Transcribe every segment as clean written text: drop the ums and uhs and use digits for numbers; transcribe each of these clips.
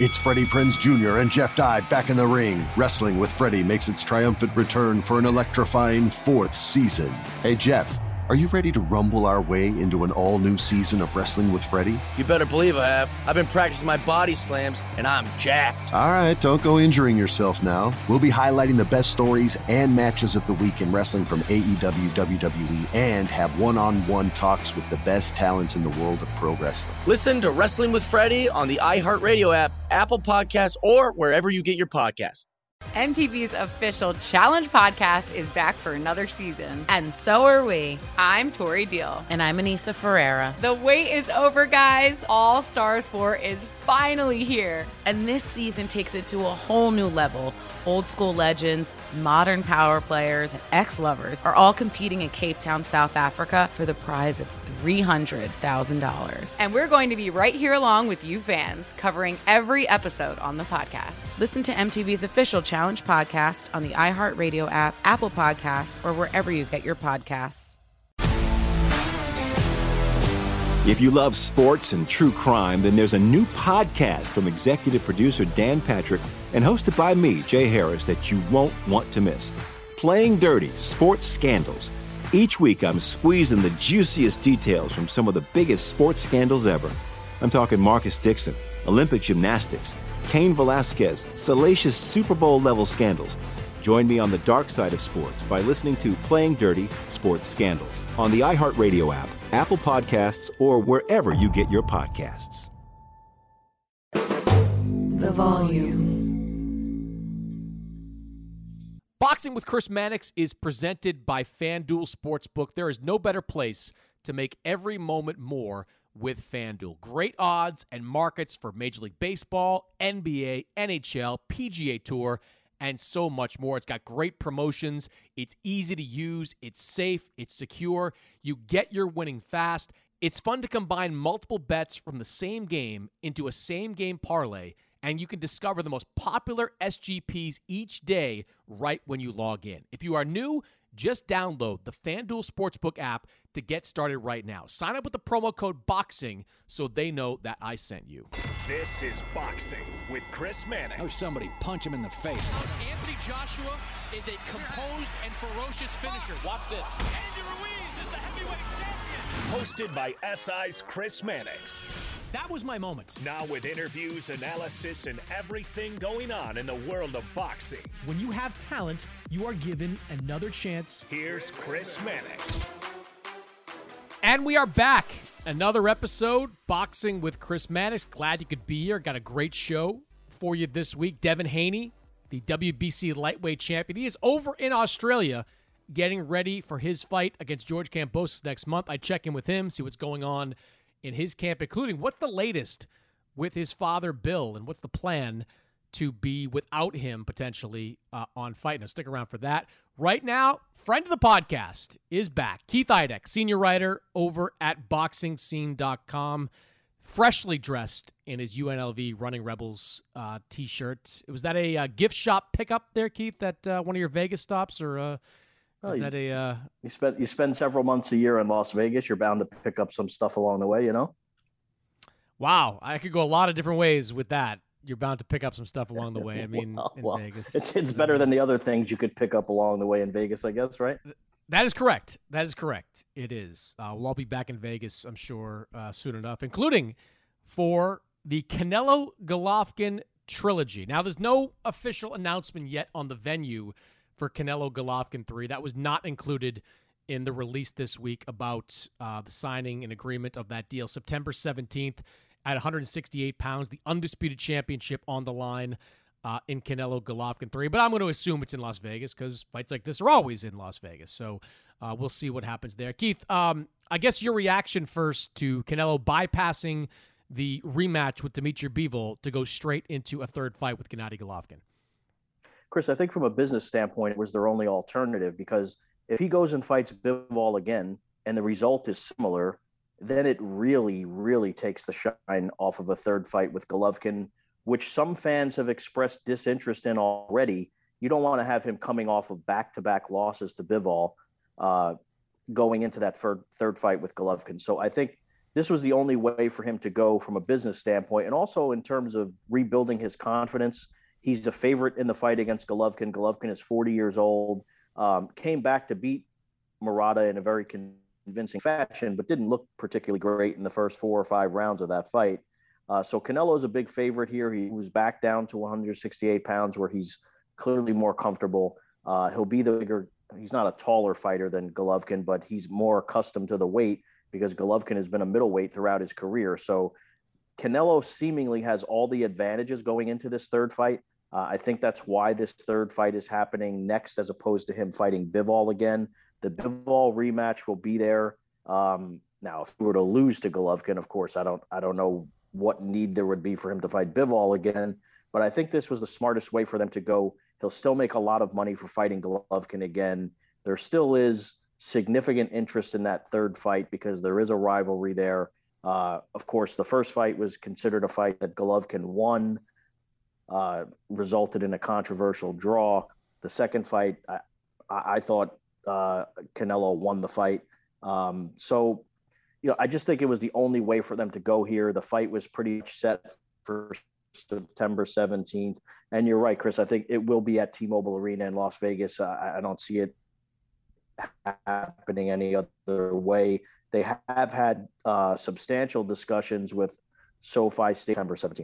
It's Freddie Prinze Jr. and Jeff Dye back in the ring. Wrestling with Freddie makes its triumphant return for an electrifying 4th season. Hey, Jeff, are you ready to rumble our way into an all-new season of Wrestling with Freddie? You better believe I have. I've been practicing my body slams, and I'm jacked. All right, don't go injuring yourself now. We'll be highlighting the best stories and matches of the week in wrestling from AEW, WWE, and have one-on-one talks with the best talents in the world of pro wrestling. Listen to Wrestling with Freddie on the iHeartRadio app, Apple Podcasts, or wherever you get your podcasts. MTV's official Challenge podcast is back for another season. And so are we. I'm Tori Deal. And I'm Anissa Ferreira. The wait is over, guys. All Stars 4 is finally here. And this season takes it to a whole new level. Old school legends, modern power players, and ex-lovers are all competing in Cape Town, South Africa for the prize of $300,000. And we're going to be right here along with you fans, covering every episode on the podcast. Listen to MTV's official Challenge podcast on the iHeartRadio app, Apple Podcasts, or wherever you get your podcasts. If you love sports and true crime, then there's a new podcast from executive producer Dan Patrick and hosted by me, Jay Harris, that you won't want to miss. Playing Dirty: Sports Scandals. Each week, I'm squeezing the juiciest details from some of the biggest sports scandals ever. I'm talking Marcus Dixon, Olympic gymnastics, Cain Velasquez, salacious Super Bowl-level scandals. Join me on the dark side of sports by listening to Playing Dirty: Sports Scandals on the iHeartRadio app, Apple Podcasts, or wherever you get your podcasts. The Volume. Boxing with Chris Mannix is presented by FanDuel Sportsbook. There is no better place to make every moment more with FanDuel. Great odds and markets for Major League Baseball, NBA, NHL, PGA Tour, and so much more. It's got great promotions. It's easy to use. It's safe. It's secure. You get your winning fast. It's fun to combine multiple bets from the same game into a same-game parlay, and you can discover the most popular SGPs each day right when you log in. If you are new, just download the FanDuel Sportsbook app to get started right now. Sign up with the promo code BOXING so they know that I sent you. This is Boxing with Chris Mannix. Oh, somebody punch him in the face. Anthony Joshua is a composed and ferocious finisher. Watch this. Andy Ruiz is the heavyweight champion. Hosted by SI's Chris Mannix. That was my moment. Now with interviews, analysis, and everything going on in the world of boxing. When you have talent, you are given another chance. Here's Chris Mannix. And we are back. Another episode, Boxing with Chris Mannix. Glad you could be here. Got a great show for you this week. Devin Haney, the WBC lightweight champion. He is over in Australia getting ready for his fight against George Kambosos next month. I check in with him, see what's going on in his camp, including what's the latest with his father, Bill, and what's the plan to be without him potentially on Fight Night. Stick around for that. Right now, friend of the podcast is back. Keith Idec, senior writer over at BoxingScene.com, freshly dressed in his UNLV Running Rebels T-shirt. Was that a gift shop pickup there, Keith, at one of your Vegas stops, or is that a... You spend several months a year in Las Vegas. You're bound to pick up some stuff along the way, you know? Wow, I could go a lot of different ways with that. You're bound to pick up some stuff along the way. I mean, in Vegas. It's better than the other things you could pick up along the way in Vegas, I guess, right? That is correct. That is correct. It is. We'll all be back in Vegas, I'm sure, soon enough, including for the Canelo Golovkin trilogy. Now, there's no official announcement yet on the venue for Canelo Golovkin 3. That was not included in the release this week about the signing and agreement of that deal. September 17th at 168 pounds, the undisputed championship on the line in Canelo Golovkin 3. But I'm going to assume it's in Las Vegas because fights like this are always in Las Vegas. So we'll see what happens there. Keith, I guess your reaction first to Canelo bypassing the rematch with Dimitri Bivol to go straight into a third fight with Gennady Golovkin. Chris, I think from a business standpoint, it was their only alternative, because if he goes and fights Bivol again and the result is similar, then it really, really takes the shine off of a third fight with Golovkin, which some fans have expressed disinterest in already. You don't want to have him coming off of back-to-back losses to Bivol going into that third fight with Golovkin. So I think this was the only way for him to go from a business standpoint. And also in terms of rebuilding his confidence, he's a favorite in the fight against Golovkin. Golovkin is 40 years old, came back to beat Murata in a very convincing fashion, but didn't look particularly great in the first 4 or 5 rounds of that fight. So Canelo's a big favorite here. He was back down to 168 pounds where he's clearly more comfortable. He'll be the bigger, he's not a taller fighter than Golovkin, but he's more accustomed to the weight because Golovkin has been a middleweight throughout his career. So Canelo seemingly has all the advantages going into this third fight. I think that's why this third fight is happening next, as opposed to him fighting Bivol again. The Bivol rematch will be there. Now, if we were to lose to Golovkin, of course, I don't know what need there would be for him to fight Bivol again. But I think this was the smartest way for them to go. He'll still make a lot of money for fighting Golovkin again. There still is significant interest in that third fight because there is a rivalry there. Of course, the first fight was considered a fight that Golovkin won, resulted in a controversial draw. The second fight, I thought Canelo won the fight. So, I just think it was the only way for them to go here. The fight was pretty much set for September 17th. And you're right, Chris. I think it will be at T-Mobile Arena in Las Vegas. I don't see it happening any other way. They have had substantial discussions with SoFi State September 17th.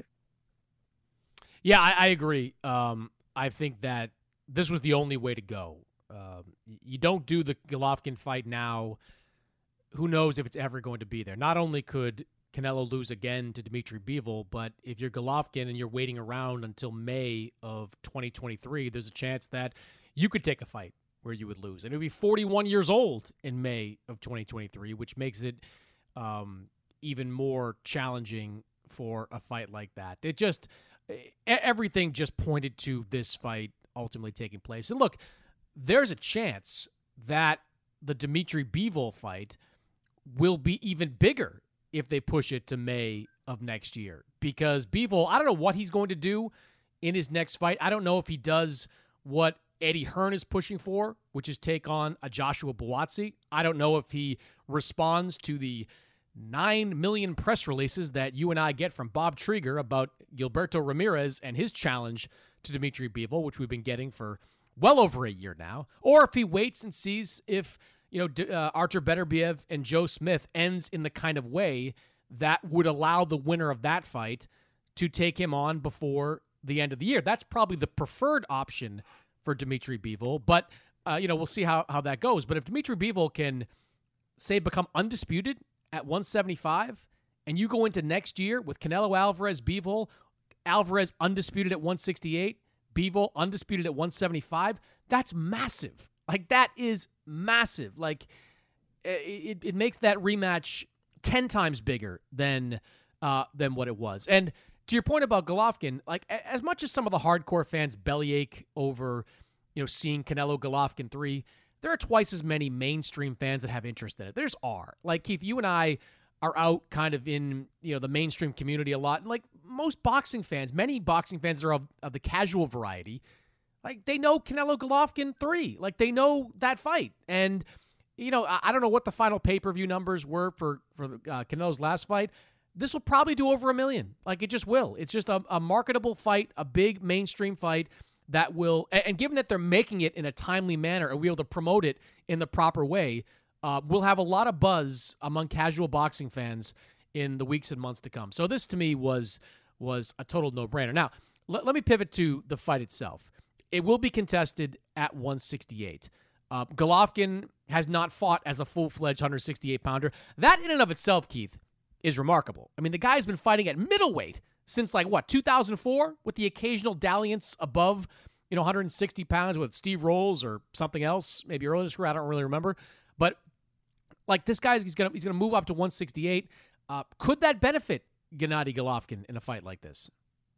Yeah, I agree. I think that this was the only way to go. You don't do the Golovkin fight now. Who knows if it's ever going to be there? Not only could Canelo lose again to Dimitri Bivol, but if you're Golovkin and you're waiting around until May of 2023, there's a chance that you could take a fight where you would lose. And it would be 41 years old in May of 2023, which makes it even more challenging for a fight like that. It just, everything just pointed to this fight ultimately taking place. And look, there's a chance that the Dimitri Bivol fight will be even bigger if they push it to May of next year. Because Bivol, I don't know what he's going to do in his next fight. I don't know if he does what Eddie Hearn is pushing for, which is take on a Joshua Buatsi. I don't know if he responds to the 9 million press releases that you and I get from Bob Trieger about Gilberto Ramirez and his challenge to Dimitri Bivol, which we've been getting for well over a year now. Or if he waits and sees if Artur Beterbiev and Joe Smith ends in the kind of way that would allow the winner of that fight to take him on before the end of the year. That's probably the preferred option for Dimitri Bivol, but we'll see how that goes. But if Dimitri Bivol can, say, become undisputed at 175, and you go into next year with Canelo Alvarez, Bivol, Alvarez undisputed at 168, Bivol undisputed at 175, that's massive. Like, that is massive. Like, it makes that rematch 10 times bigger than what it was. And to your point about Golovkin, like, as much as some of the hardcore fans bellyache over, seeing Canelo Golovkin 3, there are twice as many mainstream fans that have interest in it. There's are. Like, Keith, you and I are out kind of in, the mainstream community a lot. And like most boxing fans, many boxing fans are of the casual variety. Like, they know Canelo Golovkin 3. Like, they know that fight. And, I don't know what the final pay-per-view numbers were for Canelo's last fight. This will probably do over 1 million. Like, it just will. It's just a marketable fight, a big mainstream fight that will, and given that they're making it in a timely manner and we're able to promote it in the proper way, we'll have a lot of buzz among casual boxing fans in the weeks and months to come. So this, to me, was a total no-brainer. Now, let me pivot to the fight itself. It will be contested at 168. Golovkin has not fought as a full-fledged 168-pounder. That in and of itself, Keith, is remarkable. I mean, the guy's been fighting at middleweight since, 2004, with the occasional dalliance above, 160 pounds with Steve Rolls or something else, maybe earlier this career, I don't really remember. But, this guy, he's gonna move up to 168. Could that benefit Gennady Golovkin in a fight like this?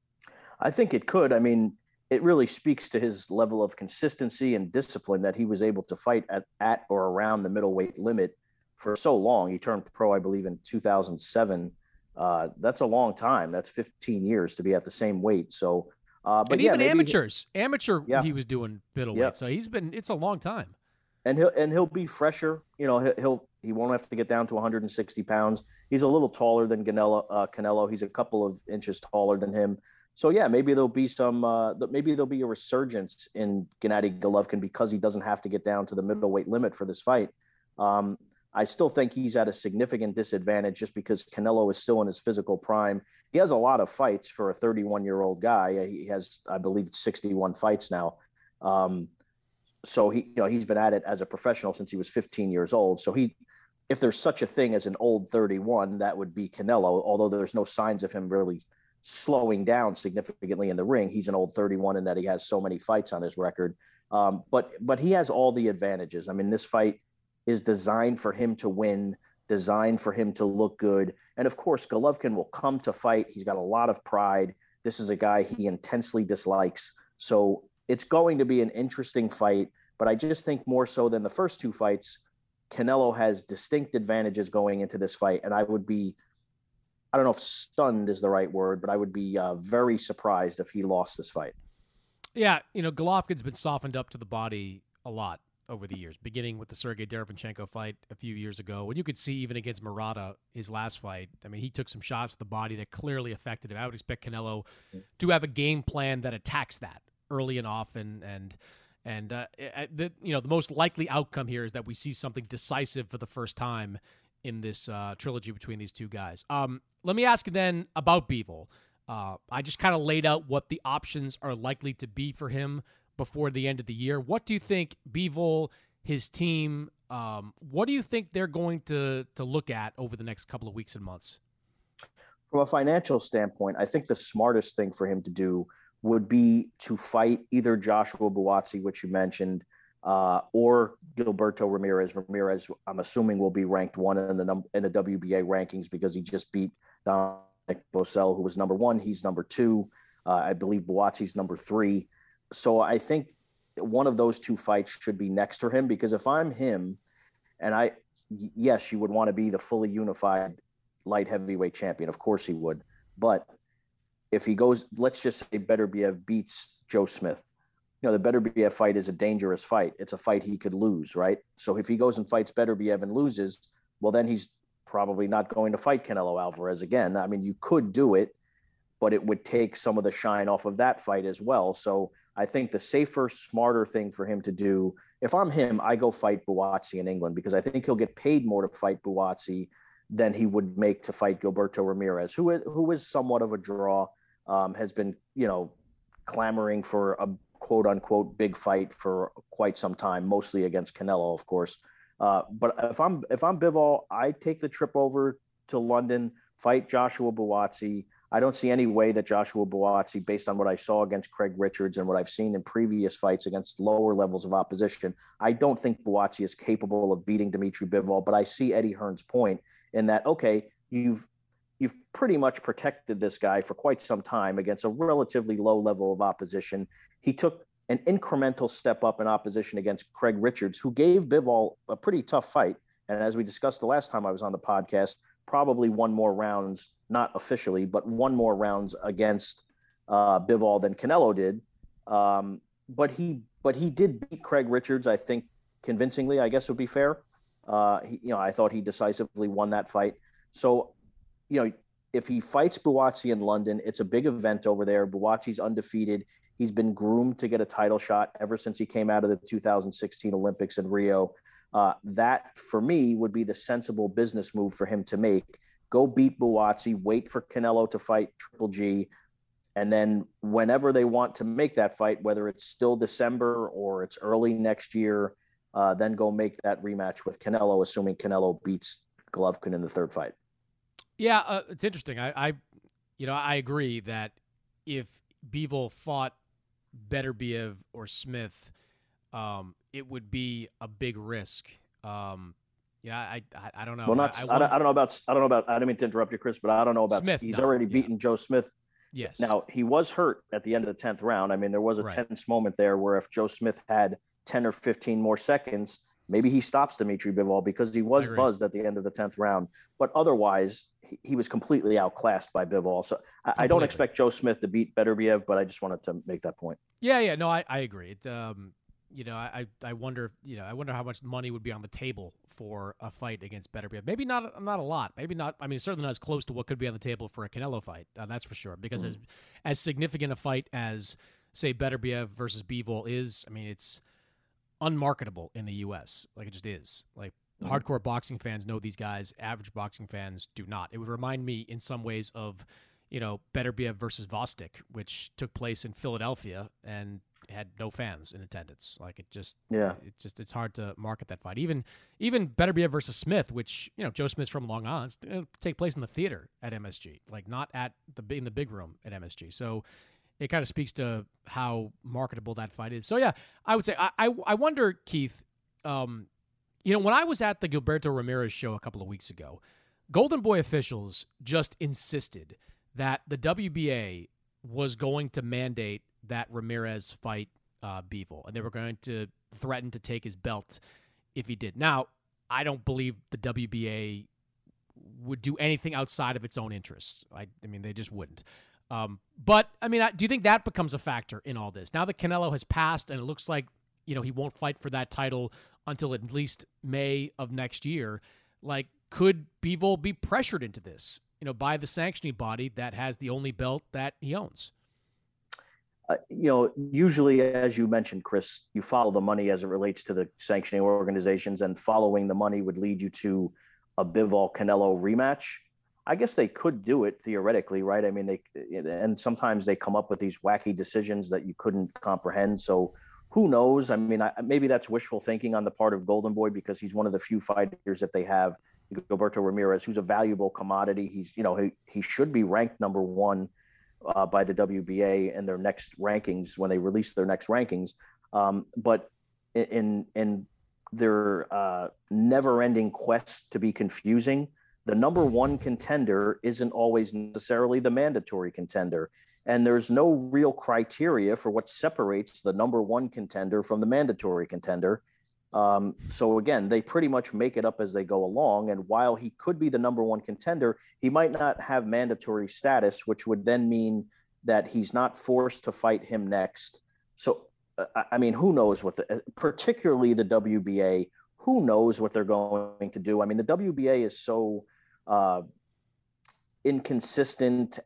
I think it could. I mean, it really speaks to his level of consistency and discipline that he was able to fight at or around the middleweight limit for so long. He turned pro, I believe, in 2007. That's a long time. That's 15 years to be at the same weight. So, but and even amateur, he was doing middleweight. Yeah. So it's a long time. And he'll be fresher. He won't have to get down to 160 pounds. He's a little taller than Canelo. He's a couple of inches taller than him. So yeah, maybe there'll be a resurgence in Gennady Golovkin because he doesn't have to get down to the middleweight limit for this fight. I still think he's at a significant disadvantage just because Canelo is still in his physical prime. He has a lot of fights for a 31-year-old guy. He has, I believe, 61 fights now. So he's been at it as a professional since he was 15 years old. So if there's such a thing as an old 31, that would be Canelo, although there's no signs of him really slowing down significantly in the ring. He's an old 31 in that he has so many fights on his record. But he has all the advantages. I mean, this fight is designed for him to win, designed for him to look good. And of course, Golovkin will come to fight. He's got a lot of pride. This is a guy he intensely dislikes. So it's going to be an interesting fight, but I just think more so than the first two fights, Canelo has distinct advantages going into this fight. And I would be, I don't know if stunned is the right word, but I would be very surprised if he lost this fight. Yeah, Golovkin's been softened up to the body a lot over the years, beginning with the Sergey Derevyanchenko fight a few years ago. And you could see even against Murata, his last fight, I mean, he took some shots to the body that clearly affected him. I would expect Canelo to have a game plan that attacks that early and often. The most likely outcome here is that we see something decisive for the first time in this trilogy between these two guys. Let me ask you then about Bivol. I just kind of laid out what the options are likely to be for him before the end of the year. What do you think Bivol, his team, what do you think they're going to look at over the next couple of weeks and months? From a financial standpoint, I think the smartest thing for him to do would be to fight either Joshua Buatsi, which you mentioned, or Gilberto Ramirez. Ramirez, I'm assuming, will be ranked one in the WBA rankings because he just beat Dominic Bosel, who was number one. He's number two. I believe Buatsi's number three. So I think one of those two fights should be next to him, because if I'm him, and yes, you would want to be the fully unified light heavyweight champion. Of course he would. But if he goes, let's just say Beterbiev beats Joe Smith. The Beterbiev fight is a dangerous fight. It's a fight he could lose, right? So if he goes and fights Beterbiev and loses, well, then he's probably not going to fight Canelo Alvarez again. I mean, you could do it, but it would take some of the shine off of that fight as well. So I think the safer, smarter thing for him to do, if I'm him, I go fight Buatsi in England, because I think he'll get paid more to fight Buatsi than he would make to fight Gilberto Ramirez, who is somewhat of a draw, has been, clamoring for a quote unquote big fight for quite some time, mostly against Canelo, of course. But if I'm Bivol, I take the trip over to London, fight Joshua Buatsi. I don't see any way that Joshua Buatsi, based on what I saw against Craig Richards and what I've seen in previous fights against lower levels of opposition, I don't think Buatsi is capable of beating Dimitri Bivol. But I see Eddie Hearn's point in that, okay, you've pretty much protected this guy for quite some time against a relatively low level of opposition. He took an incremental step up in opposition against Craig Richards, who gave Bivol a pretty tough fight. And as we discussed the last time I was on the podcast, probably won more rounds, not officially, but won more rounds against Bivol than Canelo did. But he did beat Craig Richards, I think, convincingly, I guess would be fair. I thought he decisively won that fight. So, if he fights Buatsi in London, it's a big event over there. Buatsi's undefeated. He's been groomed to get a title shot ever since he came out of the 2016 Olympics in Rio. That, for me, would be the sensible business move for him to make. Go beat Buatsi, wait for Canelo to fight Triple G, and then whenever they want to make that fight, whether it's still December or it's early next year, then go make that rematch with Canelo, assuming Canelo beats Golovkin in the third fight. Yeah, it's interesting. I agree that if Bivol fought Beterbiev or Smith, it would be a big risk. I don't know. Well, I don't know about. I didn't mean to interrupt you, Chris, but I don't know about Smith. He's already beaten Joe Smith. Yes. Now, he was hurt at the end of the 10th round. I mean, there was a tense moment there where if Joe Smith had 10 or 15 more seconds, maybe he stops Dimitri Bivol, because he was buzzed at the end of the 10th round. But otherwise, he was completely outclassed by Bivol. So I don't expect Joe Smith to beat Beterbiev, but I just wanted to make that point. Yeah. No, I agree. I wonder, I wonder how much money would be on the table for a fight against Beterbiev. Maybe not a lot. Maybe not. I mean, certainly not as close to what could be on the table for a Canelo fight. That's for sure. Because as significant a fight as, say, Beterbiev versus Bivol is, I mean, it's unmarketable in the U.S. Like, it just is. Like, hardcore boxing fans know these guys. Average boxing fans do not. It would remind me in some ways of, Beterbiev versus Vostok, which took place in Philadelphia and had no fans in attendance. Like, it's hard to market that fight. Even Beterbiev versus Smith, which, Joe Smith's from Long Island, it'll take place in the theater at MSG, like not in the big room at MSG. So it kind of speaks to how marketable that fight is. So yeah, I would say, I wonder, Keith, when I was at the Gilberto Ramirez show a couple of weeks ago, Golden Boy officials just insisted that the WBA was going to mandate that Ramirez fight Bivol, and they were going to threaten to take his belt if he did. Now, I don't believe the WBA would do anything outside of its own interests. I mean, they just wouldn't. But, I mean, do you think that becomes a factor in all this? Now that Canelo has passed and it looks like, he won't fight for that title until at least May of next year, like, could Bivol be pressured into this, by the sanctioning body that has the only belt that he owns? Usually, as you mentioned, Chris, you follow the money as it relates to the sanctioning organizations, and following the money would lead you to a Bivol-Canelo rematch. I guess they could do it theoretically, right? I mean, and sometimes they come up with these wacky decisions that you couldn't comprehend. So who knows? I mean, maybe that's wishful thinking on the part of Golden Boy, because he's one of the few fighters that they have, Gilberto Ramirez, who's a valuable commodity. He's, he should be ranked number one by the WBA in their next rankings when they release their next rankings. But in their never-ending quest to be confusing, the number one contender isn't always necessarily the mandatory contender. And there's no real criteria for what separates the number one contender from the mandatory contender. So again, they pretty much make it up as they go along. And while he could be the number one contender, he might not have mandatory status, which would then mean that he's not forced to fight him next. So, I mean, who knows particularly the WBA, who knows what they're going to do? I mean, the WBA is so inconsistent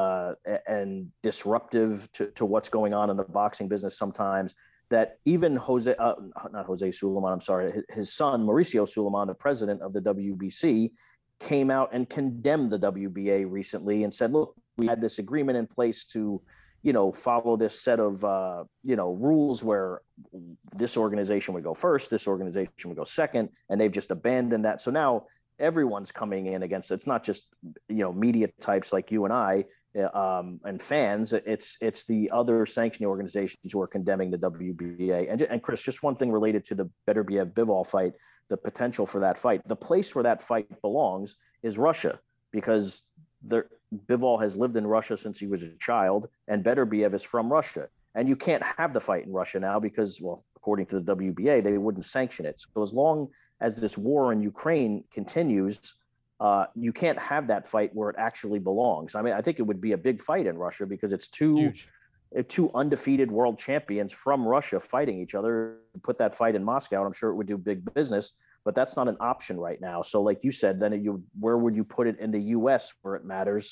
and disruptive to what's going on in the boxing business sometimes, that even not Jose Sulaiman, I'm sorry, his son, Mauricio Sulaiman, the president of the WBC, came out and condemned the WBA recently and said, look, we had this agreement in place to, follow this set of, rules where this organization would go first, this organization would go second, and they've just abandoned that. So now everyone's coming in against it. It's not just, media types like you and I, and fans. It's the other sanctioning organizations who are condemning the WBA. And Chris, just one thing related to the Beterbiev-Bivol fight, the potential for that fight. The place where that fight belongs is Russia, because Bivol has lived in Russia since he was a child, and Beterbiev is from Russia. And you can't have the fight in Russia now because, well, according to the WBA, they wouldn't sanction it. So as long as this war in Ukraine continues, you can't have that fight where it actually belongs. I mean, I think it would be a big fight in Russia because it's two undefeated world champions from Russia fighting each other. Put that fight in Moscow, and I'm sure it would do big business, but that's not an option right now. So like you said, then where would you put it in the U.S. where it matters?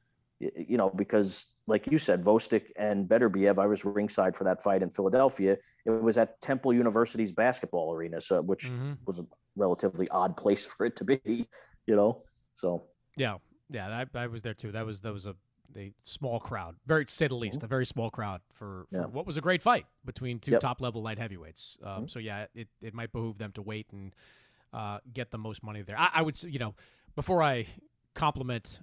Because like you said, Vostok and Beterbiev, I was ringside for that fight in Philadelphia. It was at Temple University's basketball arena, which was a relatively odd place for it to be. So yeah, I was there too. That was a small crowd, very to say the least, a very small crowd for what was a great fight between two top level light heavyweights. So yeah, it might behoove them to wait and get the most money there. I would say, before I compliment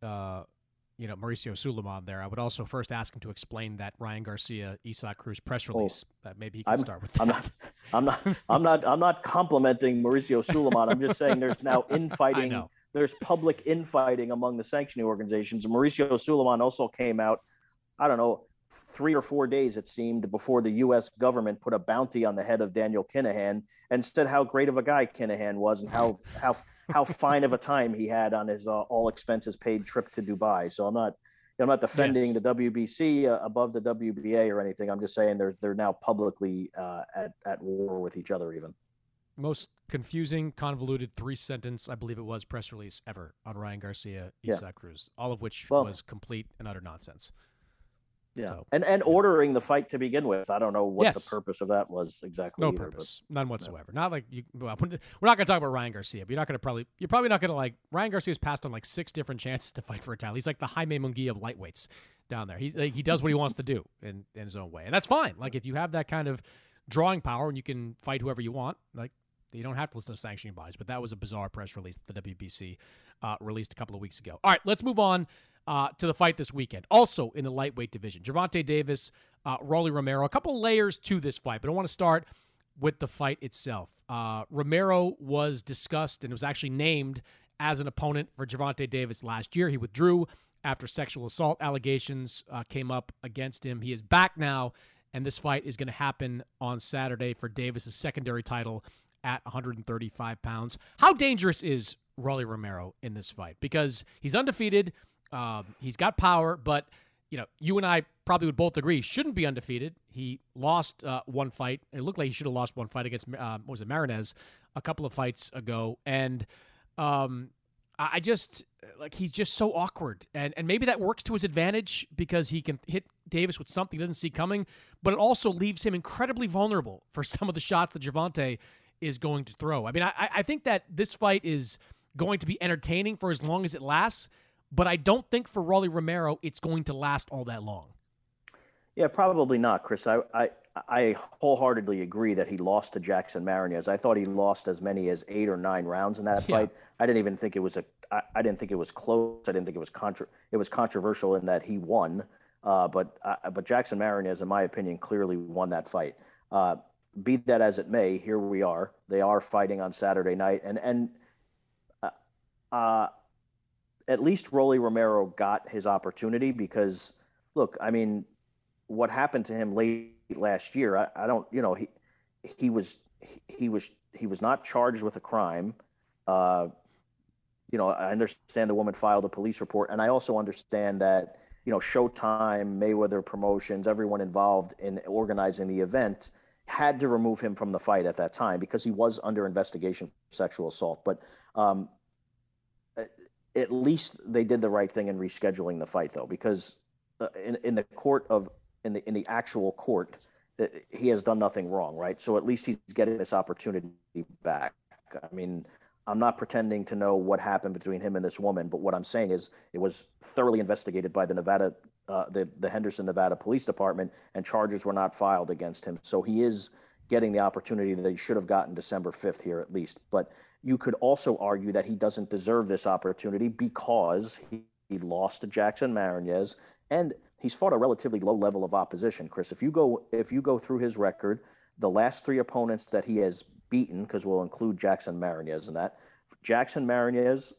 Mauricio Sulaiman there, I would also first ask him to explain that Ryan Garcia, Isaac Cruz press release. Maybe he can start with that. I'm not complimenting Mauricio Sulaiman. I'm just saying there's now infighting. There's public infighting among the sanctioning organizations. Mauricio Sulaiman also came out, I don't know, 3 or 4 days, it seemed, before the U.S. government put a bounty on the head of Daniel Kinahan and said how great of a guy Kinahan was and how fine of a time he had on his all expenses paid trip to Dubai. So I'm not, I'm not defending the WBC above the WBA or anything. I'm just saying they're now publicly at war with each other even. Most confusing, convoluted 3-sentence, I believe it was, press release ever on Ryan Garcia, Isaac Cruz, all of which was complete and utter nonsense. Yeah, so, and ordering the fight to begin with. I don't know what the purpose of that was exactly. No purpose, none whatsoever. No. Not like you. Well, we're not going to talk about Ryan Garcia, but you're probably not going to like Ryan Garcia's passed on like 6 different chances to fight for a title. He's like the Jaime Munguia of lightweights down there. He does what he wants to do in his own way, and that's fine. Like if you have that kind of drawing power and you can fight whoever you want, like. You don't have to listen to sanctioning bodies, but that was a bizarre press release that the WBC released a couple of weeks ago. All right, let's move on to the fight this weekend. Also in the lightweight division, Gervonta Davis, Rolly Romero. A couple layers to this fight, but I want to start with the fight itself. Romero was discussed and was actually named as an opponent for Gervonta Davis last year. He withdrew after sexual assault allegations came up against him. He is back now, and this fight is going to happen on Saturday for Davis' secondary title at 135 pounds. How dangerous is Rolly Romero in this fight? Because he's undefeated, he's got power, but you and I probably would both agree he shouldn't be undefeated. He lost one fight. It looked like he should have lost one fight against Marinez a couple of fights ago, and I just he's just so awkward, and maybe that works to his advantage because he can hit Davis with something he doesn't see coming, but it also leaves him incredibly vulnerable for some of the shots that Gervonta is going to throw. I mean, I think that this fight is going to be entertaining for as long as it lasts, but I don't think for Rolly Romero it's going to last all that long. Yeah, probably not, Chris. I wholeheartedly agree that he lost to Jackson Marinez. I thought he lost as many as 8 or 9 rounds in that fight. I didn't even think it was I didn't think it was close. I didn't think it was controversial in that he won. But Jackson Marinez, in my opinion, clearly won that fight. Be that as it may, here we are. They are fighting on Saturday night, and at least Rolly Romero got his opportunity because, look, I mean, what happened to him late last year? I don't, he was not charged with a crime. I understand the woman filed a police report, and I also understand that Showtime, Mayweather Promotions, everyone involved in organizing the event had to remove him from the fight at that time because he was under investigation for sexual assault. But at least they did the right thing in rescheduling the fight, though, because in the actual court, he has done nothing wrong, right? So at least he's getting this opportunity back. I mean, I'm not pretending to know what happened between him and this woman, but what I'm saying is it was thoroughly investigated by the Henderson, Nevada Police Department, and charges were not filed against him. So he is getting the opportunity that he should have gotten December 5th here at least. But you could also argue that he doesn't deserve this opportunity because he lost to Jackson Marinez, and he's fought a relatively low level of opposition, Chris. If you go through his record, the last 3 opponents that he has beaten, because we'll include Jackson Marinez in that, Jackson Marinez,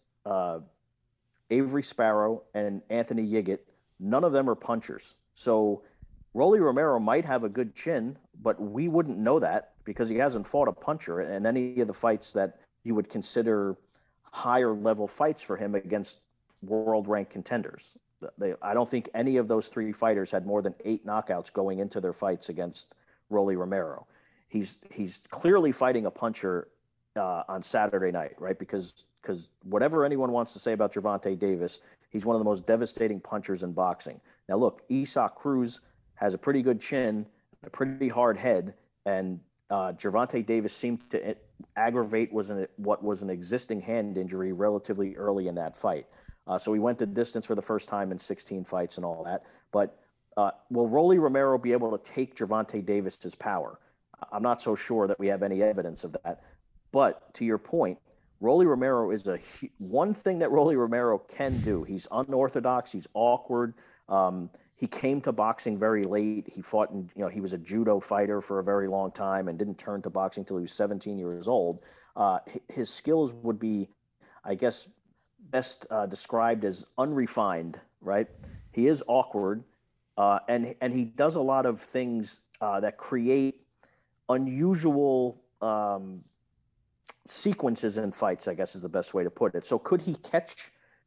Avery Sparrow, and Anthony Yiggett, none of them are punchers. So Rolly Romero might have a good chin, but we wouldn't know that because he hasn't fought a puncher in any of the fights that you would consider higher level fights for him against world ranked contenders. I don't think any of those 3 fighters had more than 8 knockouts going into their fights against Rolly Romero. He's clearly fighting a puncher on Saturday night, right? Because whatever anyone wants to say about Gervonta Davis, he's one of the most devastating punchers in boxing. Now, look, Isaac Cruz has a pretty good chin, a pretty hard head, and Gervonta Davis seemed to aggravate what was an existing hand injury relatively early in that fight. So he went the distance for the first time in 16 fights and all that. But will Rolly Romero be able to take Gervonta Davis's power? I'm not so sure that we have any evidence of that. But to your point, Rolly Romero is one thing that Rolly Romero can do. He's unorthodox. He's awkward. He came to boxing very late. He fought he was a judo fighter for a very long time and didn't turn to boxing until he was 17 years old. His skills would be, I guess, best described as unrefined, right? He is awkward, and he does a lot of things that create unusual sequences in fights, I guess is the best way to put it. So could he catch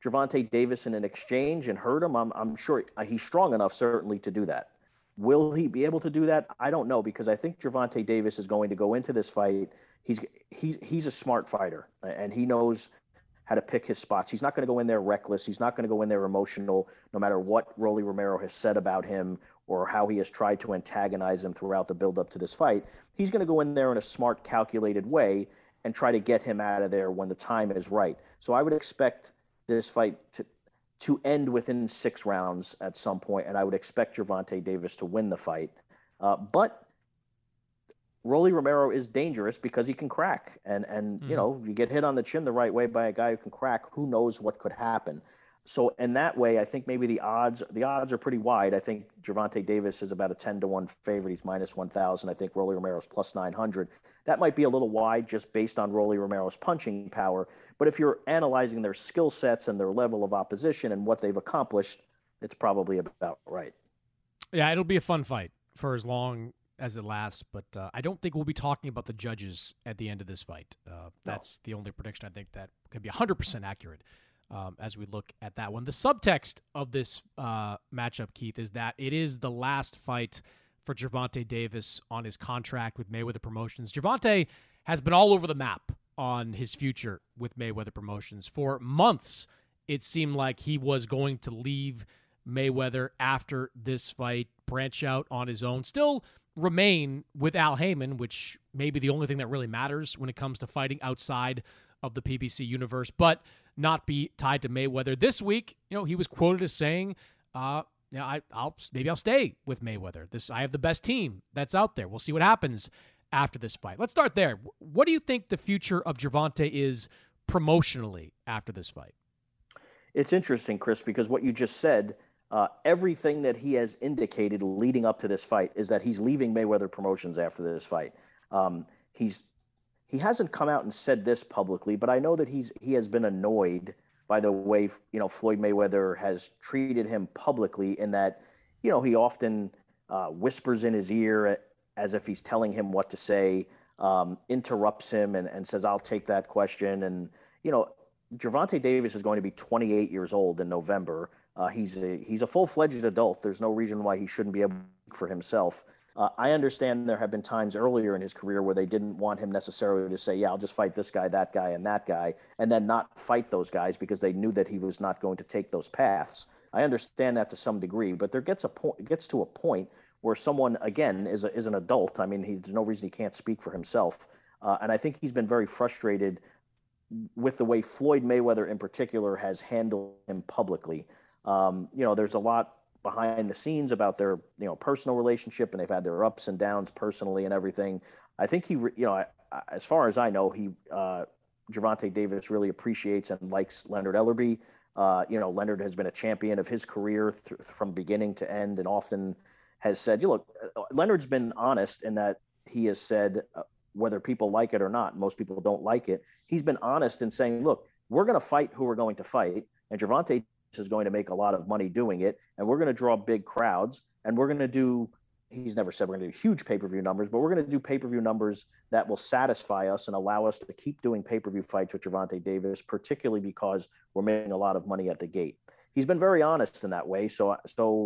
Gervonta Davis in an exchange and hurt him, I'm sure he's strong enough certainly to do that. Will he be able to do that? I don't know, because I think Gervonta Davis is going to go into this fight. He's a smart fighter, and he knows how to pick his spots. He's not going to go in there reckless. He's not going to go in there emotional, no matter what Rolly Romero has said about him or how he has tried to antagonize him throughout the build-up to this fight. He's going to go in there in a smart, calculated way and try to get him out of there when the time is right. So I would expect this fight to end within 6 rounds at some point, and I would expect Gervonta Davis to win the fight. But Rolly Romero is dangerous because he can crack. And you know, you get hit on the chin the right way by a guy who can crack, who knows what could happen. So in that way, I think maybe the odds are pretty wide. I think Gervonta Davis is about a 10-1 favorite. He's minus 1,000. I think Rolly Romero's plus 900. That might be a little wide just based on Rolly Romero's punching power. But if you're analyzing their skill sets and their level of opposition and what they've accomplished, it's probably about right. Yeah, it'll be a fun fight for as long as it lasts, but I don't think we'll be talking about the judges at the end of this fight. That's the only prediction I think that could be 100% accurate as we look at that one. The subtext of this matchup, Keith, is that it is the last fight for Gervonta Davis on his contract with Mayweather Promotions. Gervonta has been all over the map on his future with Mayweather Promotions. For months, it seemed like he was going to leave Mayweather after this fight, branch out on his own, still remain with Al Haymon, which may be the only thing that really matters when it comes to fighting outside of the PBC universe, but not be tied to Mayweather. This week, you know, he was quoted as saying, I'll stay with Mayweather. I have the best team that's out there. We'll see what happens after this fight. Let's start there. What do you think the future of Gervonta is promotionally after this fight? It's interesting, Chris, because what you just said, everything that he has indicated leading up to this fight is that he's leaving Mayweather Promotions after this fight. He hasn't come out and said this publicly, but I know that he has been annoyed by the way, you know, Floyd Mayweather has treated him publicly, in that, you know, he often whispers in his ear as if he's telling him what to say, interrupts him and says, "I'll take that question." And, you know, Gervonta Davis is going to be 28 years old in November. He's a full-fledged adult. There's no reason why he shouldn't be able to speak for himself. I understand there have been times earlier in his career where they didn't want him necessarily to say, yeah, I'll just fight this guy, and that guy, and then not fight those guys because they knew that he was not going to take those paths. I understand that to some degree, but there gets to a point where someone, again, is an adult. I mean, there's no reason he can't speak for himself. And I think he's been very frustrated with the way Floyd Mayweather in particular has handled him publicly. You know, there's a lot behind the scenes about their, you know, personal relationship, and they've had their ups and downs personally and everything. I think as far as I know, Gervonta Davis really appreciates and likes Leonard Ellerbe. You know, Leonard has been a champion of his career from beginning to end, and often has said, look, Leonard's been honest in that he has said, whether people like it or not, most people don't like it, he's been honest in saying, look, we're going to fight who we're going to fight, and Gervonta is going to make a lot of money doing it, and we're going to draw big crowds, and we're going to do, he's never said we're going to do huge pay-per-view numbers, but we're going to do pay-per-view numbers that will satisfy us and allow us to keep doing pay-per-view fights with Gervonta Davis, particularly because we're making a lot of money at the gate. He's been very honest in that way, so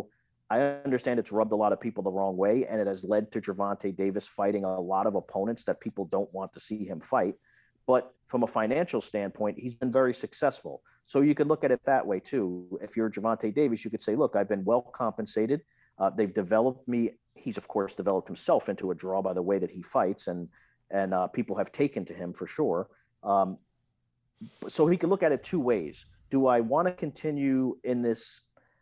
I understand it's rubbed a lot of people the wrong way, and it has led to Gervonta Davis fighting a lot of opponents that people don't want to see him fight. But from a financial standpoint, he's been very successful. So you could look at it that way too. If you're Gervonta Davis, you could say, look, I've been well compensated. They've developed me. He's, of course, developed himself into a draw by the way that he fights, and people have taken to him for sure. So he could look at it two ways. Do I want to continue in this,